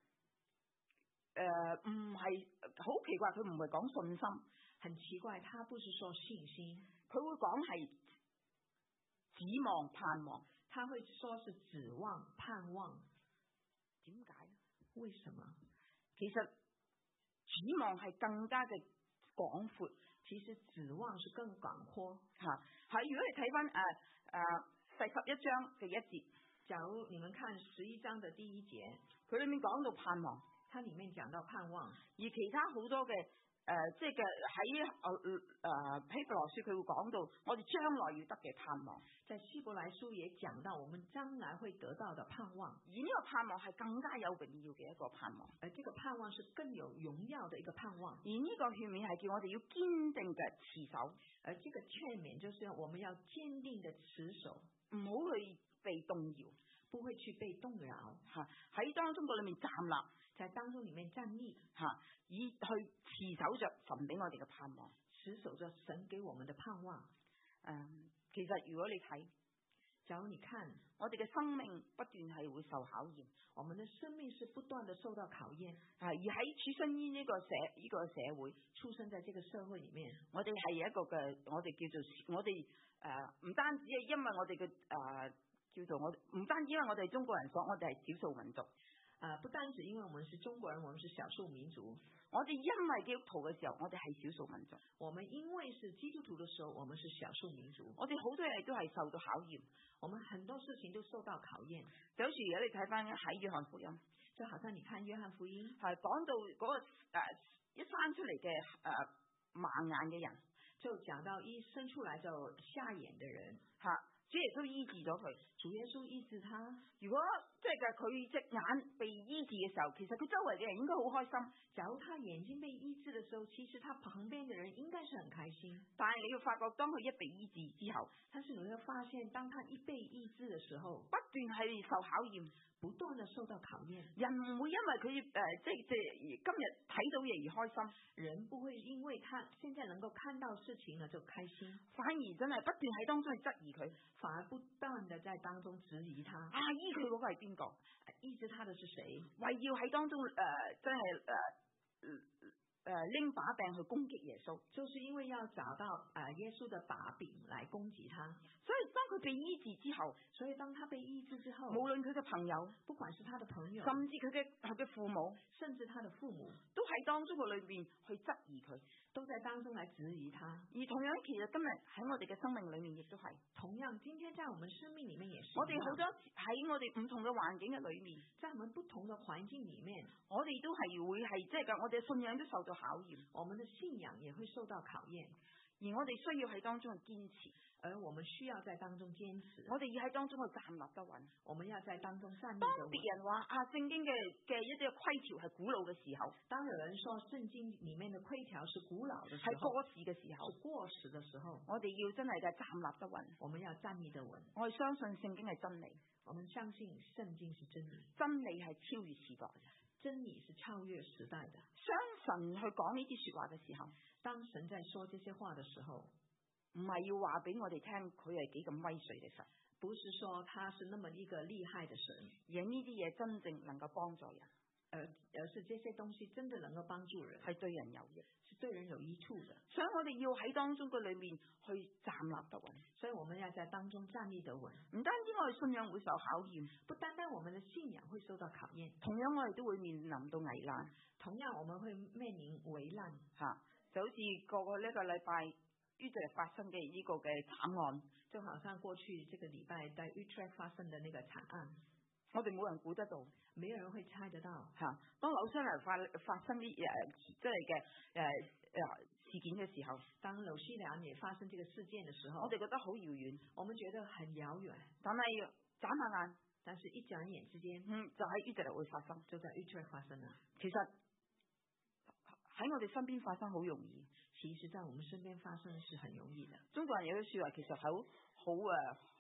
誒，唔係好奇怪，佢唔係講信心， 很奇怪，他不是說信心， 佢會講係指望盼望， 他會說是指望盼望。 點解咧？ 為什麼？ 其實指望係更加嘅廣闊， 其實指望是更廣闊嚇。係如果你睇翻誒誒第十一章嘅一節， 假如你們看十一章的第一節， 佢裏面講到盼望， 它裡面講到盼望， 而其他好多嘅。誒、呃，即係嘅喺誒誒希伯來書，佢會講到我哋將來要得嘅盼望。 在希伯來書也講到我們將來會得到的盼望， 而呢個盼望係更加有榮耀嘅一個盼望。 而這個盼望是更有榮耀的一個盼望。 而呢個勸勉係叫我哋要堅定嘅持守， 而這個勸勉就是我們要堅定的持守， 唔好去被動搖， 不會去被動搖。 嚇喺當中個裏面站立， 在當中裡面站立， 嚇以去持守着神俾我哋嘅盼望， 持守着神給我們的盼望。誒、 嗯，其實如果你睇， 假如你看， 我哋嘅生命不斷係會受考驗， 我們的生命是不斷的受到考驗。 係而喺處身於呢個社呢、這個社會， 出生在這個社會裡面， 我哋係一個嘅，我哋叫做我哋誒唔單止係因為我哋嘅誒叫做我唔單止因為我哋中國人所，我哋係少數民族。 啊、呃，不單止因為我們是中國人，我們是少數民族。 我哋因為基督徒嘅時候，我哋係少數民族。 我們因為是基督徒嘅時候，我們是少數民族。 我哋好多嘢都係受到考驗， 我們很多事情都受到考驗。 就好似如果你睇翻喺約翰福音， 就好像你看約翰福音， 係講到嗰、那個誒、呃、一生出嚟嘅誒盲眼嘅人， 就講到一生出來就瞎眼嘅人， 嚇主耶穌醫治咗佢， 主耶穌醫治他。 如果即係佢隻眼被醫治嘅時候，其實佢周圍嘅人應該好開心。 假如他眼睛被醫治嘅時候，其實他旁邊嘅人應該是很開心。 但係你要發覺，當佢一被醫治之後， 但是你會發現，當他一被醫治嘅時候， 不斷係受考驗， 不斷的受到考驗。 人唔會因為佢誒、呃、即係即係今日睇到嘢而開心， 人不會因為他現在能夠看到事情了就開心， 反而真係不斷喺當中去質疑佢， 反而不斷的在當中質疑他。 啊，醫佢嗰個係邊個？ 醫治他的是誰？ 為要喺當中誒、呃，真係誒誒拎把柄去攻擊耶穌， 就是因為要找到誒、呃、耶穌的把柄來攻擊他。 所以當佢被醫治之後， 所以當他被醫治之後， 無論佢嘅朋友， 不管是他的朋友， 甚至佢嘅佢嘅父母， 甚至他的父母， 都喺當中嘅裏邊去質疑佢， 都在當中來質疑他。 而同樣，其實今日喺我哋嘅生命裏面亦都係同樣，今天在我們生命裏面也是。 我哋好多喺我哋唔同嘅環境嘅裏面， 在我們不同的環境裏面， 我哋都係會係即係噶，我哋嘅信仰都受到考驗， 我們的信仰也會受到考驗， 而我哋需要喺當中去堅持。 而我們需要在當中堅持， 我哋要喺當中去站立得穩。 我們要在當中站立得穩。 當別人話啊聖經嘅嘅一啲規條係古老嘅時候， 當有人說聖經裡面嘅規條是古老嘅時候， 係過時嘅時候， 是過時嘅時候， 我哋要真係嘅站立得穩。 我們要站立得穩。 我哋相信聖經係真理， 我們相信聖經是真理， 真理係超越時代嘅， 真理是超越時代的。 當神去講呢啲說話嘅時候， 當神在說這些話嘅時候， 唔係要話俾我哋聽佢係幾咁威水嘅神， 不是說他是那麼一個厲害嘅神， 而呢啲嘢真正能夠幫助人， 而而是這些東西真的能夠幫助人， 係對人有益， 是對人有益處的。 所以我哋要喺當中嘅裏面去站立得穩， 所以我們要在當中站立得穩。 唔單止我哋信仰會受考驗， 不單單我們的信仰會受到考驗， 同樣我哋都會面臨到危難， 同樣我們會面臨危難吓，就好似個個呢個禮拜Utrecht發生嘅呢個嘅慘案， 就好像過去這個禮拜在 Utrecht 發生的那個慘案， 我哋冇人估得到， 沒有人會猜得到吓。當紐西蘭發發生啲誒即係嘅誒誒事件嘅時候， 當紐西蘭也發生這個事件嘅時候， 我哋覺得好遙遠， 我們覺得很遙遠， 但係眨下眼， 但是一眨眼之間， 嗯，就喺 Utrecht 會發生， 就在 Utrecht 發生啦。 其實喺我哋身邊發生好容易。 其實在我們身邊發生是很容易的。 中國人有句說話，其實好好誒，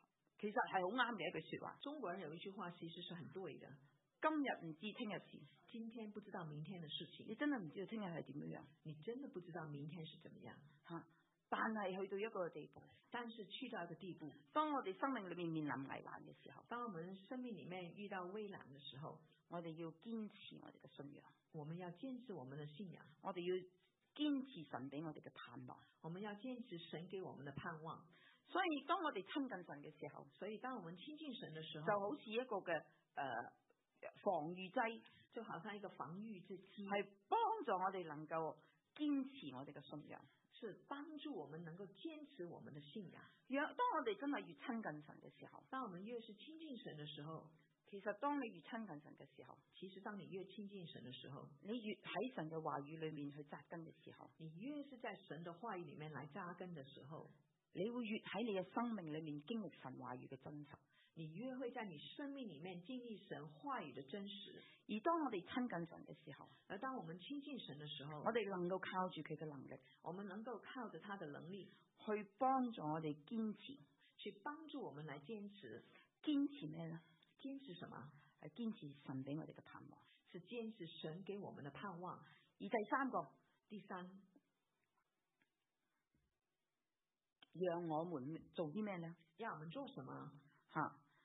其實係好啱嘅一句說話。 中國人有一句話其實是很對的， 今日唔知聽日事， 今天不知道明天的事情， 你真係唔知道聽日係點樣， 你真的不知道明天是怎麼樣吓。但係去到一個地步， 但是去到一個地步， 當我哋生命裏面面臨危難嘅時候， 當我們生命裏面遇到危難嘅時候， 我哋要堅持我哋嘅信仰， 我們要堅持我們的信仰， 我哋要堅持神俾我哋嘅盼望， 我們要堅持神給我們的盼望。 所以當我哋親近神嘅時候， 所以當我們親近神嘅時候， 就好似一個嘅誒、呃、防禦劑， 就好像一個防禦之劑， 係幫助我哋能夠堅持我哋嘅信仰， 是幫助我們能夠堅持我們的信仰。 若當我哋真係越親近神嘅時候， 當我們越是親近神嘅時候， 其實當你越親近神嘅時候， 其實當你越親近神嘅時候， 你越喺神嘅話語裏面去扎根嘅時候， 你越是在神嘅話語裏面來扎根嘅時候， 你會越喺你嘅生命裏面經歷神話語嘅真實， 你越會在你生命裏面經歷神話語嘅真實。 而當我哋親近神嘅時候， 而當我們親近神嘅時候， 我哋能夠靠住佢嘅能力， 我們能夠靠着他的能力去幫助我哋堅持， 去幫助我們來堅持。 堅持咩呢？ 堅持什麼？ 係堅持神俾我哋嘅盼望， 是堅持神給我們的盼望。 而第三個， 第三， 讓我們做啲咩呢？ 讓我們做什麼？ 吓，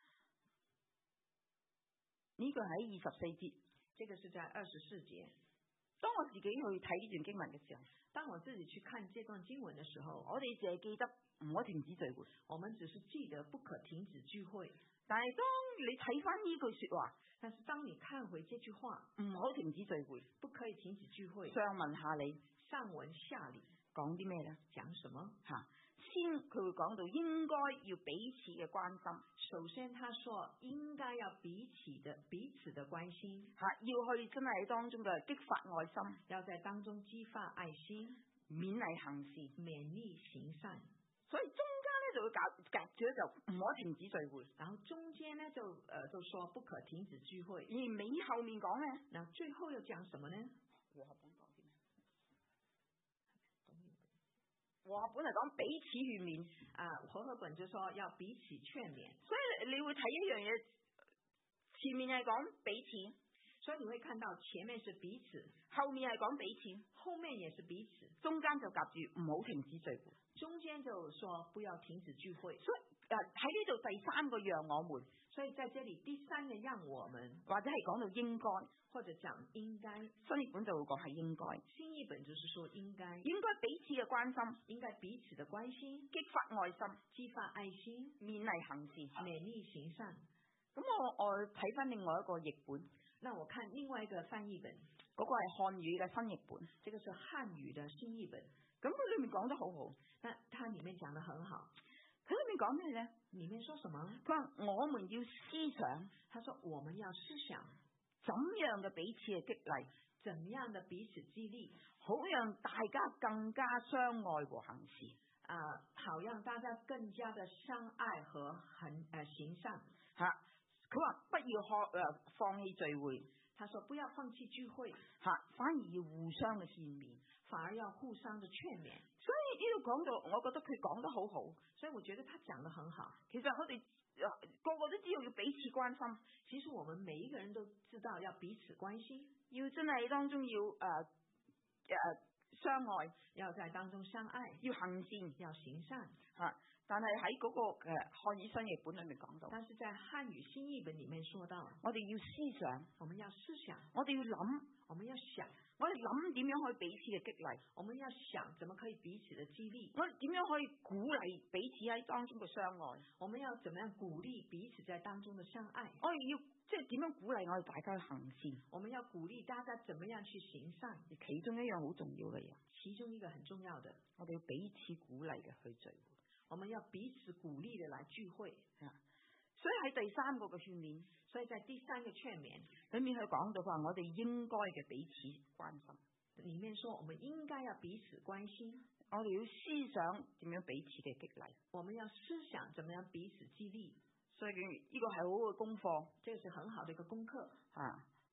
呢個喺二十四節， 這個是在二十四節。 當我自己去睇呢段經文嘅時候， 當我自己去看這段經文嘅時候， 我哋淨係記得唔可以停止聚會， 我們只是記得不可停止聚會。 但係當你睇翻呢句說話， 但是當你看回這句話， 唔好停止聚會， 不可以停止聚會。 上文下理， 上文下理講啲咩呢？ 講什麼？ 吓，先佢會講到應該要彼此嘅關心。 首先，他說應該要彼此的彼此的關心， 吓，要去真係喺當中嘅激發愛心， 要在當中激發愛心， 勉勵行事， 勉勵行善。 所以中間咧就會夾夾住就唔可以停止聚會， 然後中間呢就誒、呃、就說不可停止聚會， 而尾後面講咧， 那最後又講什麼呢？ 和合本講啲咩？和合本係講彼此勸勉， 啊，和合本就說要彼此勸勉， 所以你會睇一樣嘢，前面係講彼此， 所以你會看到前面是彼此， 後面係講彼此， 後面也是彼此， 中間就夾住唔好停止聚會。 中間就說不要停止聚會， 所以誒喺呢度第三個讓我們， 所以在這裡第三個讓我們， 或者係講到應該， 或者講應該， 新譯本就會講係應該， 新譯本就是說應該， 應該彼此嘅關心， 應該彼此的關心， 激發愛心， 激發愛心， 勉勵行事， 勉勵行善。 咁我我睇翻另外一個譯本， 那我看另外一個翻譯本， 嗰、那個係漢語嘅新譯本， 這個是漢語的新譯本。 咁佢裏面講得好好， 那它裡面講得很好。 佢裏面講咩咧？ 裡面說什麼？ 佢話我們要思想， 他說我們要思想， 怎樣嘅彼此嘅激勵， 怎樣的彼此激勵， 好讓大家更加相愛和行事。 啊、呃，好讓大家更加的相愛和行誒、呃、行善。 吓，佢話不要學誒放棄聚會， 他說不要放棄聚會， 吓，反而要互相嘅勸勉， 反而要互相的勸勉。 所以呢度講到，我覺得佢講得好好， 所以我覺得他講得很好。 其實我哋個個都知道要彼此關心， 其實我們每一個人都知道要彼此關心， 要真係當中要誒誒、呃呃、相愛， 要在當中相愛， 要行善， 要行善。 吓，但係喺嗰個誒漢語新譯本裏面講到， 但是在漢語新譯本裡面說到， 我哋要思想， 我們要思想， 我哋要諗， 我們要想。 我哋諗點樣可以彼此嘅激勵， 我們要想怎麼可以彼此的激勵， 我哋點樣可以鼓勵彼此喺當中嘅相愛， 我們要怎麼樣鼓勵彼此在當中的相愛， 我哋要即係點樣鼓勵我哋大家去行善， 我們要鼓勵大家怎麼樣去行善。 而其中一樣好重要嘅嘢， 其中一個很重要的， 我哋要彼此鼓勵嘅去聚會， 我們要彼此鼓勵的來聚會。 所以喺第三個嘅勸勉， 所以在第三個勸勉裏面佢講到話，我哋應該嘅彼此關心， 裡面說我們應該要彼此關心， 我哋要思想點樣彼此嘅激勵， 我們要思想怎麼樣彼此激勵。 所以呢個係好嘅功課， 這個是很好的一個功課啊！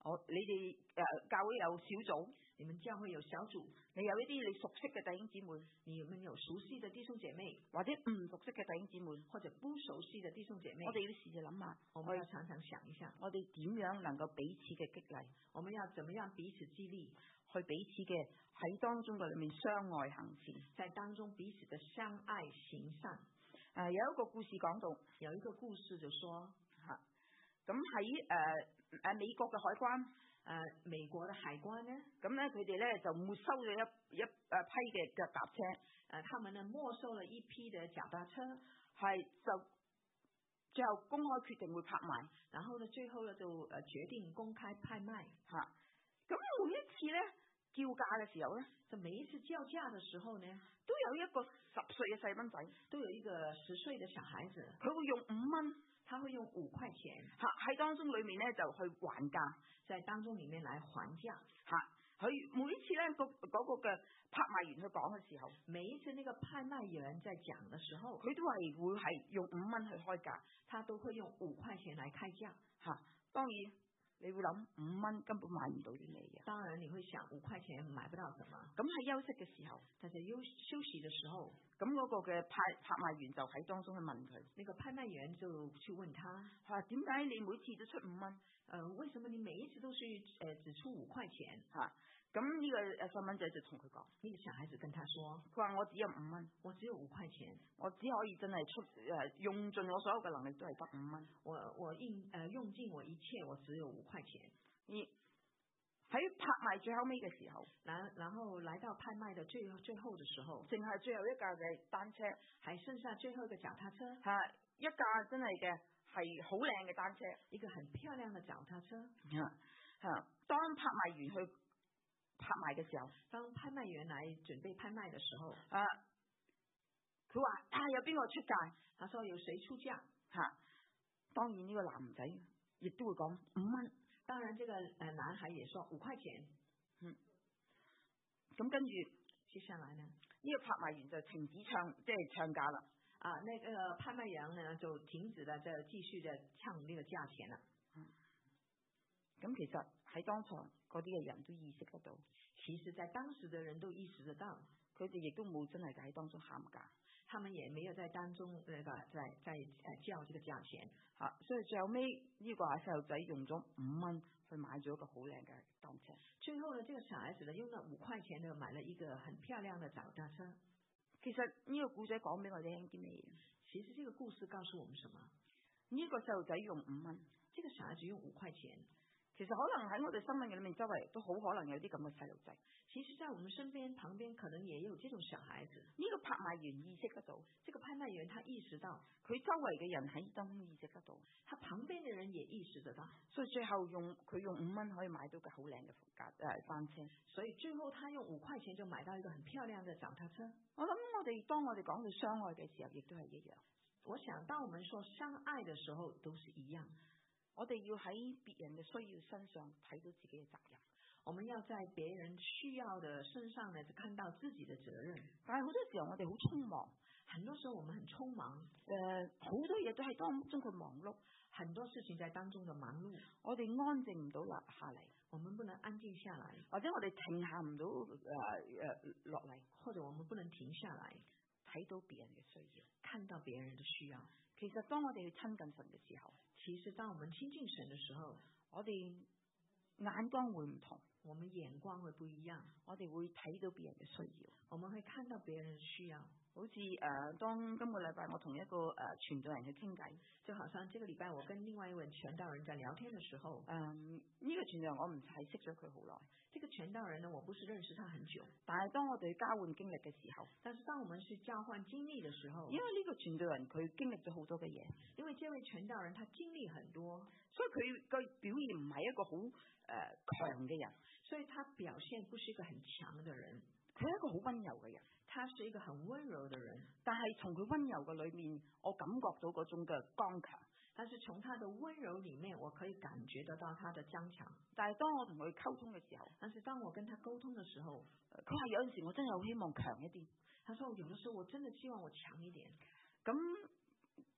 我你哋誒教會有小組， 你們教會有小組， 你有一啲你熟悉嘅弟兄姊妹， 你們有熟悉的弟兄姐妹， 或者唔熟悉嘅弟兄姊妹， 或者不熟悉的弟兄姐妹， 我哋要試着諗下， 我們要常常想一下， 我哋點樣能夠彼此嘅激勵， 我們要怎麼樣彼此激勵， 去彼此嘅喺當中嘅裏面相愛行善， 在當中彼此的相愛行善。誒、 呃，有一個故事講到， 有一個故事就說吓，咁喺誒誒美國嘅海關。 誒、呃，美國嘅海關呢， 咁咧佢哋咧就沒收咗一一誒批嘅腳踏車，誒、 呃，他們呢沒收了一批嘅腳踏車， 係就最後公開決定會拍賣， 然後呢最後呢就誒決定公開拍賣， 吓，咁每一次咧叫價嘅時候咧， 就每一次叫價嘅時候呢， 都有一個十歲嘅細蚊仔， 都有一個十歲嘅小孩子， 佢會用五蚊， 他會用五塊錢， 吓喺當中裏面咧就去還價。 在當中裡面來還價， 吓佢每一次咧個嗰個嘅拍賣員去講嘅時候， 每一次那個拍賣員在講嘅時候， 佢都係會係用五蚊去開價， 他都會用五塊錢來開價。 吓，當然你會諗五蚊根本買唔到啲咩嘢， 當然你會想五塊錢買不到什麼。 咁喺休息嘅時候， 但係休休息嘅時候， 咁嗰個嘅拍拍賣員就喺當中去問佢， 那個拍賣員就去問他， 吓，點解你每次都出五蚊？ 誒、呃，為什麼你每一次都是誒、呃、只出五塊錢？ 吓，咁呢個誒細蚊仔就同佢講， 呢個小孩子跟他說， 佢話我只有五蚊， 我只有五塊錢， 我只可以真係出誒用盡我所有嘅能力都係得五蚊， 我我應誒、呃、用盡我一切，我只有五塊錢。 而喺拍賣最後尾嘅時候， 然然後來到拍賣的最最後的時候， 淨係最後一架嘅單車， 還剩下最後一個腳踏車， 吓，一架真係嘅。係好靚嘅單車， 一個很漂亮嘅腳踏車。 吓吓，當拍賣員去拍賣嘅時候， 當拍賣員來準備拍賣嘅時候， 啊，佢話啊有邊個出價？ 他說有誰出價？ 吓，當然呢個男仔亦都會講五蚊。 當然，這個誒男孩也說五塊錢。 嗯，咁跟住接下來呢？ 呢個拍賣員就停止唱，即係唱價啦。 啊，那個拍賣員呢就停止了，就繼續的唱呢個價錢啦。 嗯，咁其實喺當場嗰啲嘅人都意識得到， 其實在當時嘅人都意識得到， 佢哋亦都冇真係喺當中喊價， 他們也沒有在當中那個在在誒叫這個價錢。 吓，所以最後尾呢個細路仔用咗五蚊去買咗一個好靚嘅單車。 最後呢，這個小孩子呢用了五塊錢呢買了一個很漂亮的腳踏車。 其實呢個故仔講俾我哋聽啲咩嘢？ 其實這個故事告訴我們什麼？ 呢個細路仔用五蚊， 這個小孩子用五塊錢。 其實可能喺我哋生命裏面周圍都好可能有啲咁嘅細路仔。 其實，在我們身邊旁邊可能也有這種小孩子。 呢個拍賣員意識得到， 這個拍賣員他意識到， 佢周圍嘅人喺當中意識得到， 他旁邊嘅人也意識得到， 所以最後用佢用五蚊可以買到個好靚嘅架誒單車。 所以最後他用五塊錢就買到一個很漂亮嘅腳踏車。 我諗我哋當我哋講到相愛嘅時候，亦都係一樣。 我想當我們說相愛嘅時候，都是一樣。 我哋要喺別人嘅需要身上睇到自己嘅責任。 我們要在別人需要的身上呢，就看到自己的責任。 但係好多時候我哋好匆忙， 很多時候我們很匆忙， 誒、呃，好多嘢都係當中佢忙碌， 很多事情在當中的忙碌， 我哋安靜唔到落下嚟， 我們不能安靜下來， 或者我哋停下唔到誒誒落嚟， 或者我們不能停下來， 睇到別人嘅需要， 看到別人的需要。 其實當我哋去親近神嘅時候， 其實當我們親近神的時候， 我哋眼光會唔同。 我們眼光會不一樣， 我哋會睇到別人嘅需要， 我們會看到別人嘅需要。 好似誒、呃，當今個禮拜我同一個誒傳道人去傾偈， 就好像這個禮拜我跟另外一位傳道人在聊天嘅時候， 誒、呃、呢、這個傳道人我唔係識咗佢好耐， 這個傳道人呢，我不是認識他很久， 但係當我哋交換經歷嘅時候， 但是當我們去交換經歷嘅時候， 因為呢個傳道人佢經歷咗好多嘅嘢， 因為這位傳道人他經歷很多， 所以佢個表現唔係一個好誒強嘅人。 所以他表現不是一個很強的人， 佢係一個好溫柔嘅人， 他是一個很溫柔的人， 但係從佢溫柔嘅裏面，我感覺到嗰種嘅剛強。 但是從他的溫柔裏面，我可以感覺得到他的剛強。 但係當我同佢溝通嘅時候， 但是當我跟他溝通嘅時候， 佢話有陣時我真係好希望強一啲。 他說有的時候我真的希望我強一點。 咁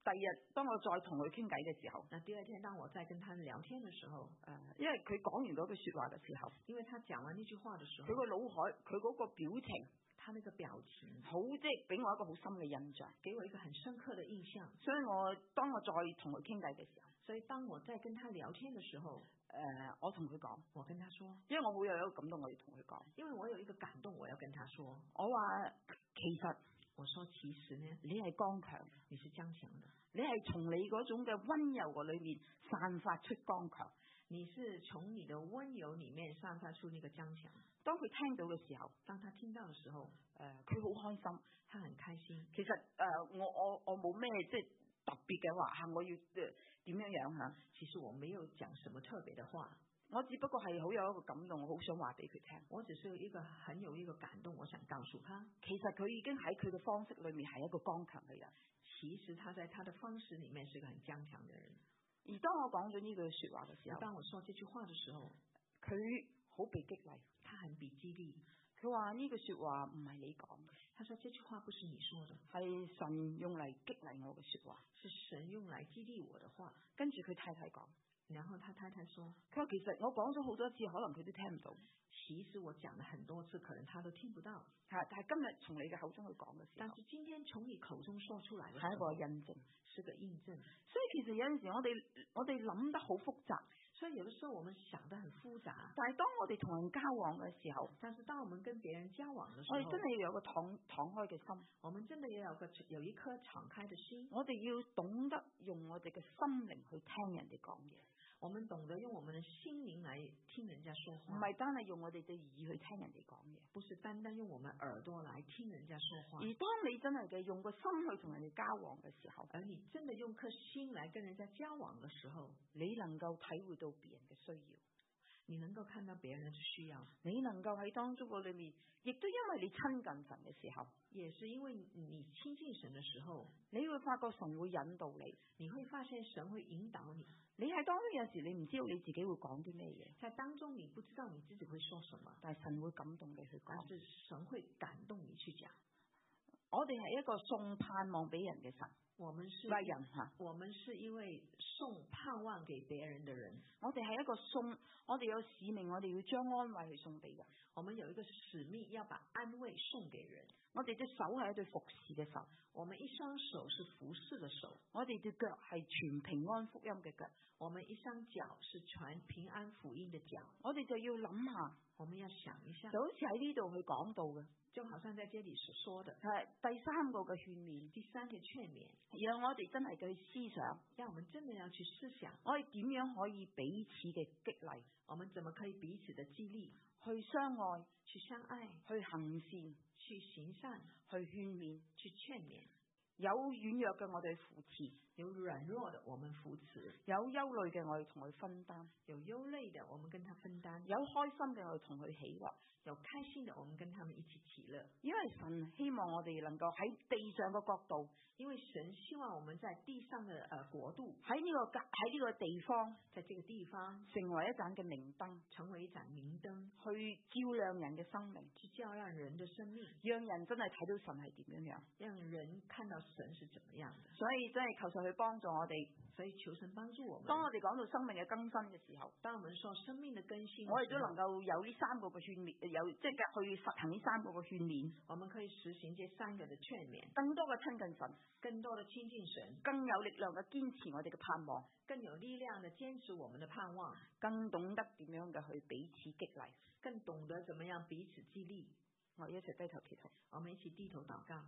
第二日當我再同佢傾偈嘅時候， 那第二天當我再跟他聊天嘅時候， 誒，因為佢講完嗰句說話嘅時候， 因為他講完呢句話嘅時候， 佢個腦海佢嗰個表情， 他那個表情好即係俾我一個好深嘅印象， 給我一個很深刻嘅印象。 所以我當我再同佢傾偈嘅時候， 所以當我再跟他聊天嘅時候， 誒、呃，我同佢講， 我跟他說， 因為我好有一個感動，我要同佢講， 因為我有一個感動，我要跟他說， 我話其實。 我說其實呢， 你係剛強， 你是剛強的， 你係從你嗰種嘅溫柔個裏面散發出剛強， 你是從你的溫柔裏面散發出那個剛強。 當佢聽到嘅時候， 當他聽到嘅時候， 誒佢好開心， 他很開心。 其實誒、呃、我我我冇咩即係特別嘅話，係我要點樣樣嚇？ 其實我沒有講什麼特別的話。 我只不過係好有一個感動，我好想話俾佢聽。 我只是有一個很有一個感動，我想告訴他， 其實佢已經喺佢嘅方式裏面係一個剛強嘅人。 其實他在他的方式裏面是一個很剛強嘅人。 而當我講咗呢句說話嘅時候， 當我說這句話嘅時候， 佢好被激勵， 他很被激勵。 佢話呢句說話唔係你講嘅， 他說這句話不是你說的， 係神用嚟激勵我嘅說話， 是神用嚟激勵我的話。 跟住佢太太講。 然後他太太說， 佢話其實我講咗好多次，可能佢都聽唔到。 其實我講了很多次，可能他都聽不到。 係，但係今日從你嘅口中去講嘅時候， 但是今天從你口中說出來嘅係一個印證， 是個印證。 所以其實有陣時我哋我哋諗得好複雜， 所以有的時候我們想得很複雜。 但係當我哋同人交往嘅時候， 但是當我們跟別人交往嘅時候， 我哋真係要有個敞敞開嘅心， 我們真的要有個有一顆敞開嘅心。 我哋要懂得用我哋嘅心靈去聽人哋講嘢。 我們懂得用我們的心靈來聽人家說話， 唔係單係用我哋對耳去聽人哋講嘢， 不是單單用我們耳朵來聽人家說話。 而當你真係嘅用個心去同人哋交往嘅時候， 而你真的用顆心來跟人家交往嘅時候， 你能夠體會到別人嘅需要， 你能夠看到別人的需要， 你能夠喺當中個裏面，亦都因為你親近神嘅時候， 也是因為你親近神嘅時候， 你會發覺神會引導你， 你會發現神會引導你。 你喺當中有時你唔知道你自己會講啲咩嘢， 在當中你不知道你自己會說什麼， 但係神會感動你去講， 但是神會感動你去講。 我哋係一個送盼望俾人嘅神， 我們是為人吓， 我們是一位送盼望給別人的人。 我哋係一個送，我哋有使命，我哋要將安慰去送俾人。 我們有一個使命，要把安慰送給人。 我哋隻手係一對服侍嘅手， 我們一雙手是服侍的手。 我哋對腳係傳平安福音嘅腳， 我們一雙腳是傳平安福音的腳。 我哋就要諗下， 我們要想一下， 就好似喺呢度去講到嘅， 就好像在這裏所說的， 係第三個嘅勸勉， 第三個勸勉， 讓我哋真係去思想， 讓我們真的要去思想， 我哋點樣可以彼此嘅激勵， 我們怎麼可以彼此的激勵， 去相愛， 去相愛， 去行善， 去行善， 去勸勉， 去勸勉。 有軟弱嘅我哋扶持， 有軟弱的我們扶持， 有憂慮嘅我哋同佢分擔， 有憂慮的我們跟他分擔， 有開心嘅我哋同佢喜樂， 有開心的我們跟他們一起喜樂。 因為神希望我哋能夠喺地上嘅角度， 因為神希望我們在地上的誒國度， 喺呢個喺呢個地方， 在這個地方成為一盞嘅明燈， 成為一盞明燈， 去照亮人嘅生命， 去照亮人的生命， 讓人真係睇到神係點樣樣， 讓人看到神是怎麼樣的。 所以真係求神去幫助我哋， 所以求神幫助我們。 當我哋講到生命嘅更新嘅時候， 當我們說生命的更新， 我哋都能夠有呢三個嘅勸勉，有即係去實行呢三個嘅勸勉， 我們可以實行這三個的勸勉， 更多嘅親近神， 更多的親近神， 更有力量嘅堅持我哋嘅盼望， 更有力量的堅持我們的盼望， 更懂得點樣嘅去彼此激勵， 更懂得怎麼樣彼此激勵。 我哋一齊低頭祈禱， 我們一起低頭禱告。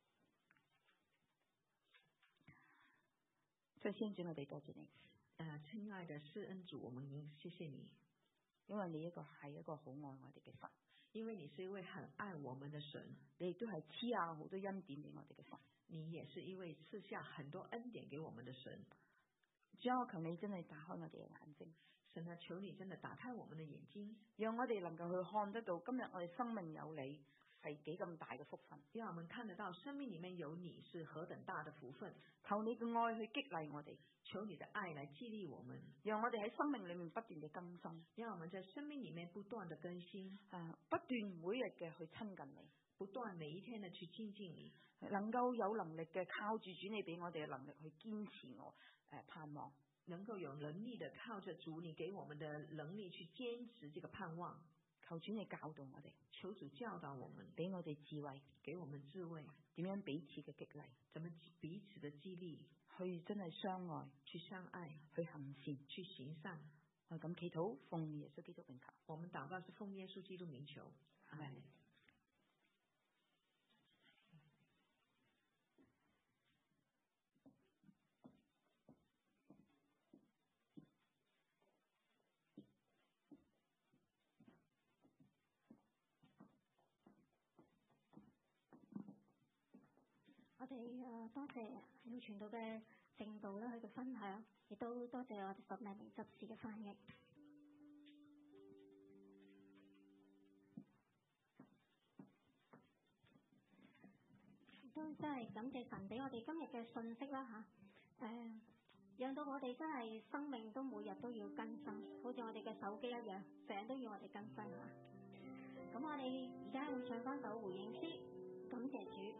所以先主，我哋多謝你。 誒、呃，親愛的施恩主，我們謝謝你， 因為你一個係一個好愛我哋嘅神， 因為你是一位很愛我們的神， 你亦都係賜下好多恩典俾我哋嘅神， 你也是一位賜下很多恩典給我們的神。 主啊，我求你真係打開我哋嘅眼睛， 神啊，求你真的打開我們的眼睛， 讓我哋能夠去看得到今日我哋生命有你係幾咁大嘅福分， 讓我們看得到生命裏面有你是何等大的福分。 求你嘅愛去激勵我哋， 求你的愛來激勵我們， 讓我哋喺生命裏面不斷嘅更新， 讓我們在生命裏面不斷的更新， 啊，不斷每日嘅去親近你， 不斷每一天的去親近你， 能夠有能力嘅靠住主你俾我哋嘅能力去堅持我誒盼望， 能夠有能力的靠着主你給我們的能力去堅持這個盼望。 求主你教導我哋， 求主教導我們， 俾我哋智慧， 給我們智慧， 點樣彼此嘅激勵， 怎麼彼此的激勵， 去真係相愛， 去相愛， 去行善， 去行善。 我咁祈禱，奉耶穌基督名求。 我們禱告是奉耶穌基督名求。阿們。 我哋誒多謝要傳道嘅證道啦，佢嘅分享，亦都多謝我哋十零名執事嘅翻譯。都真係感謝神俾我哋今日嘅信息啦嚇，誒、呃，讓到我哋真係生命都每日都要更新，好似我哋嘅手機一樣，成日都要我哋更新嚇。咁我哋而家會唱翻首回應詩，感謝主。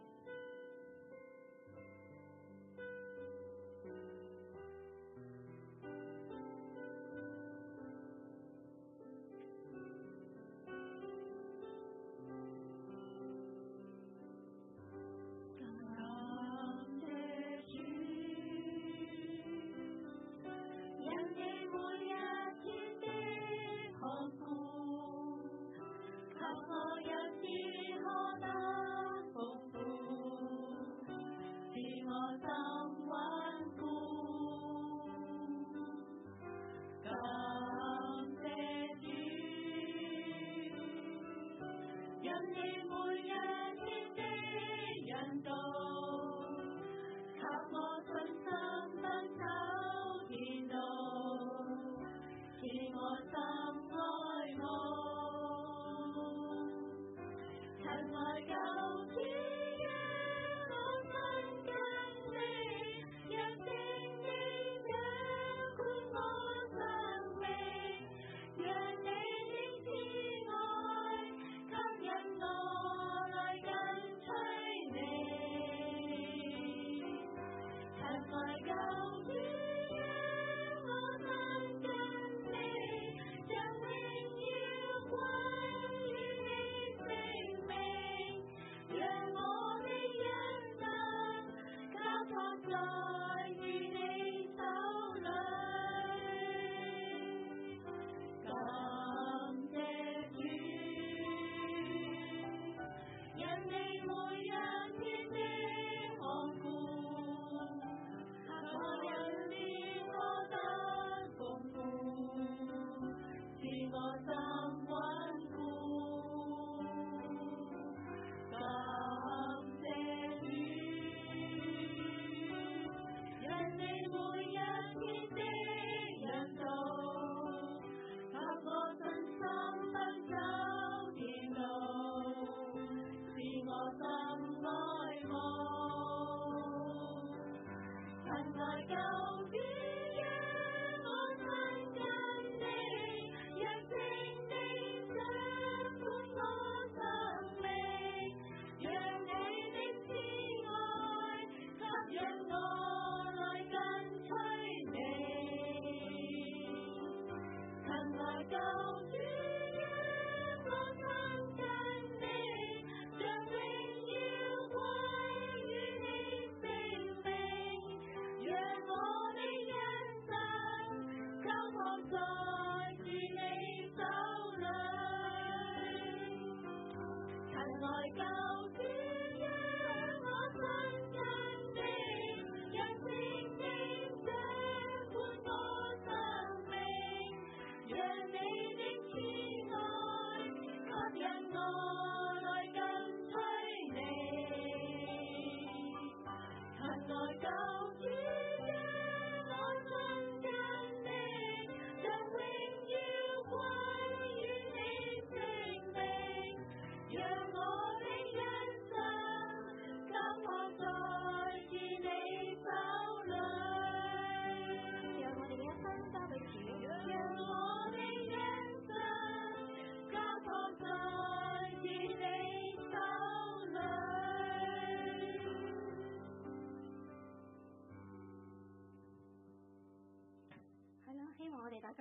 讓我的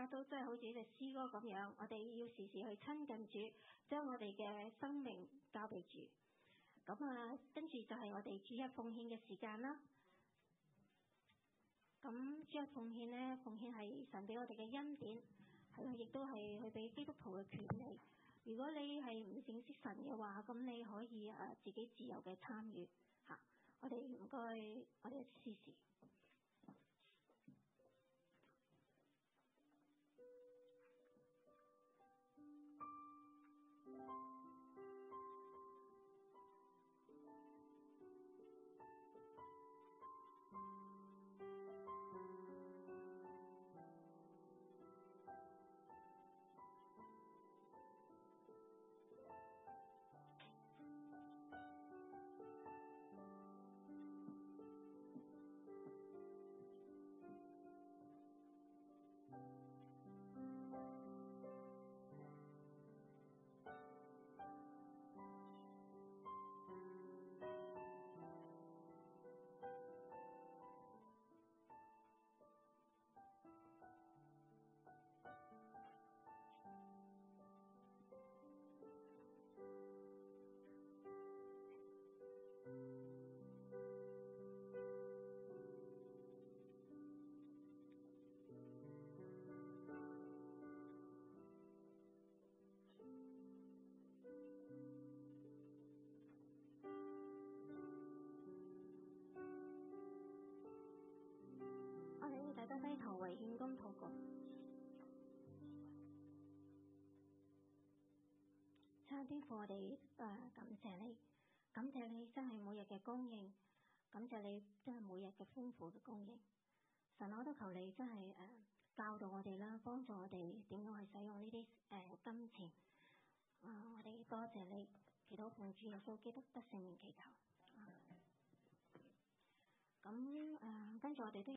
都真係好似呢隻詩歌咁樣，我哋要時時去親近主，將我哋嘅生命交俾主。咁啊，跟住就係我哋主日奉獻嘅時間啦。咁主日奉獻咧，奉獻係神俾我哋嘅恩典，係亦都係佢俾基督徒嘅權利。如果你係唔認識神嘅話，咁你可以誒、呃、自己自由嘅參與嚇。我哋唔該，我哋試試。大家低頭為獻工禱告。親愛的天父，我哋誒、呃、感謝你，感謝你真係每日嘅供應，感謝你真係每日嘅豐富嘅供應。神，我都求你真係誒、呃、教導我哋啦，幫助我哋點樣去使用呢啲誒金錢。啊、呃，我哋多謝你，祈禱奉主耶穌基督得聖名祈求。咁、呃、誒，跟住我哋都。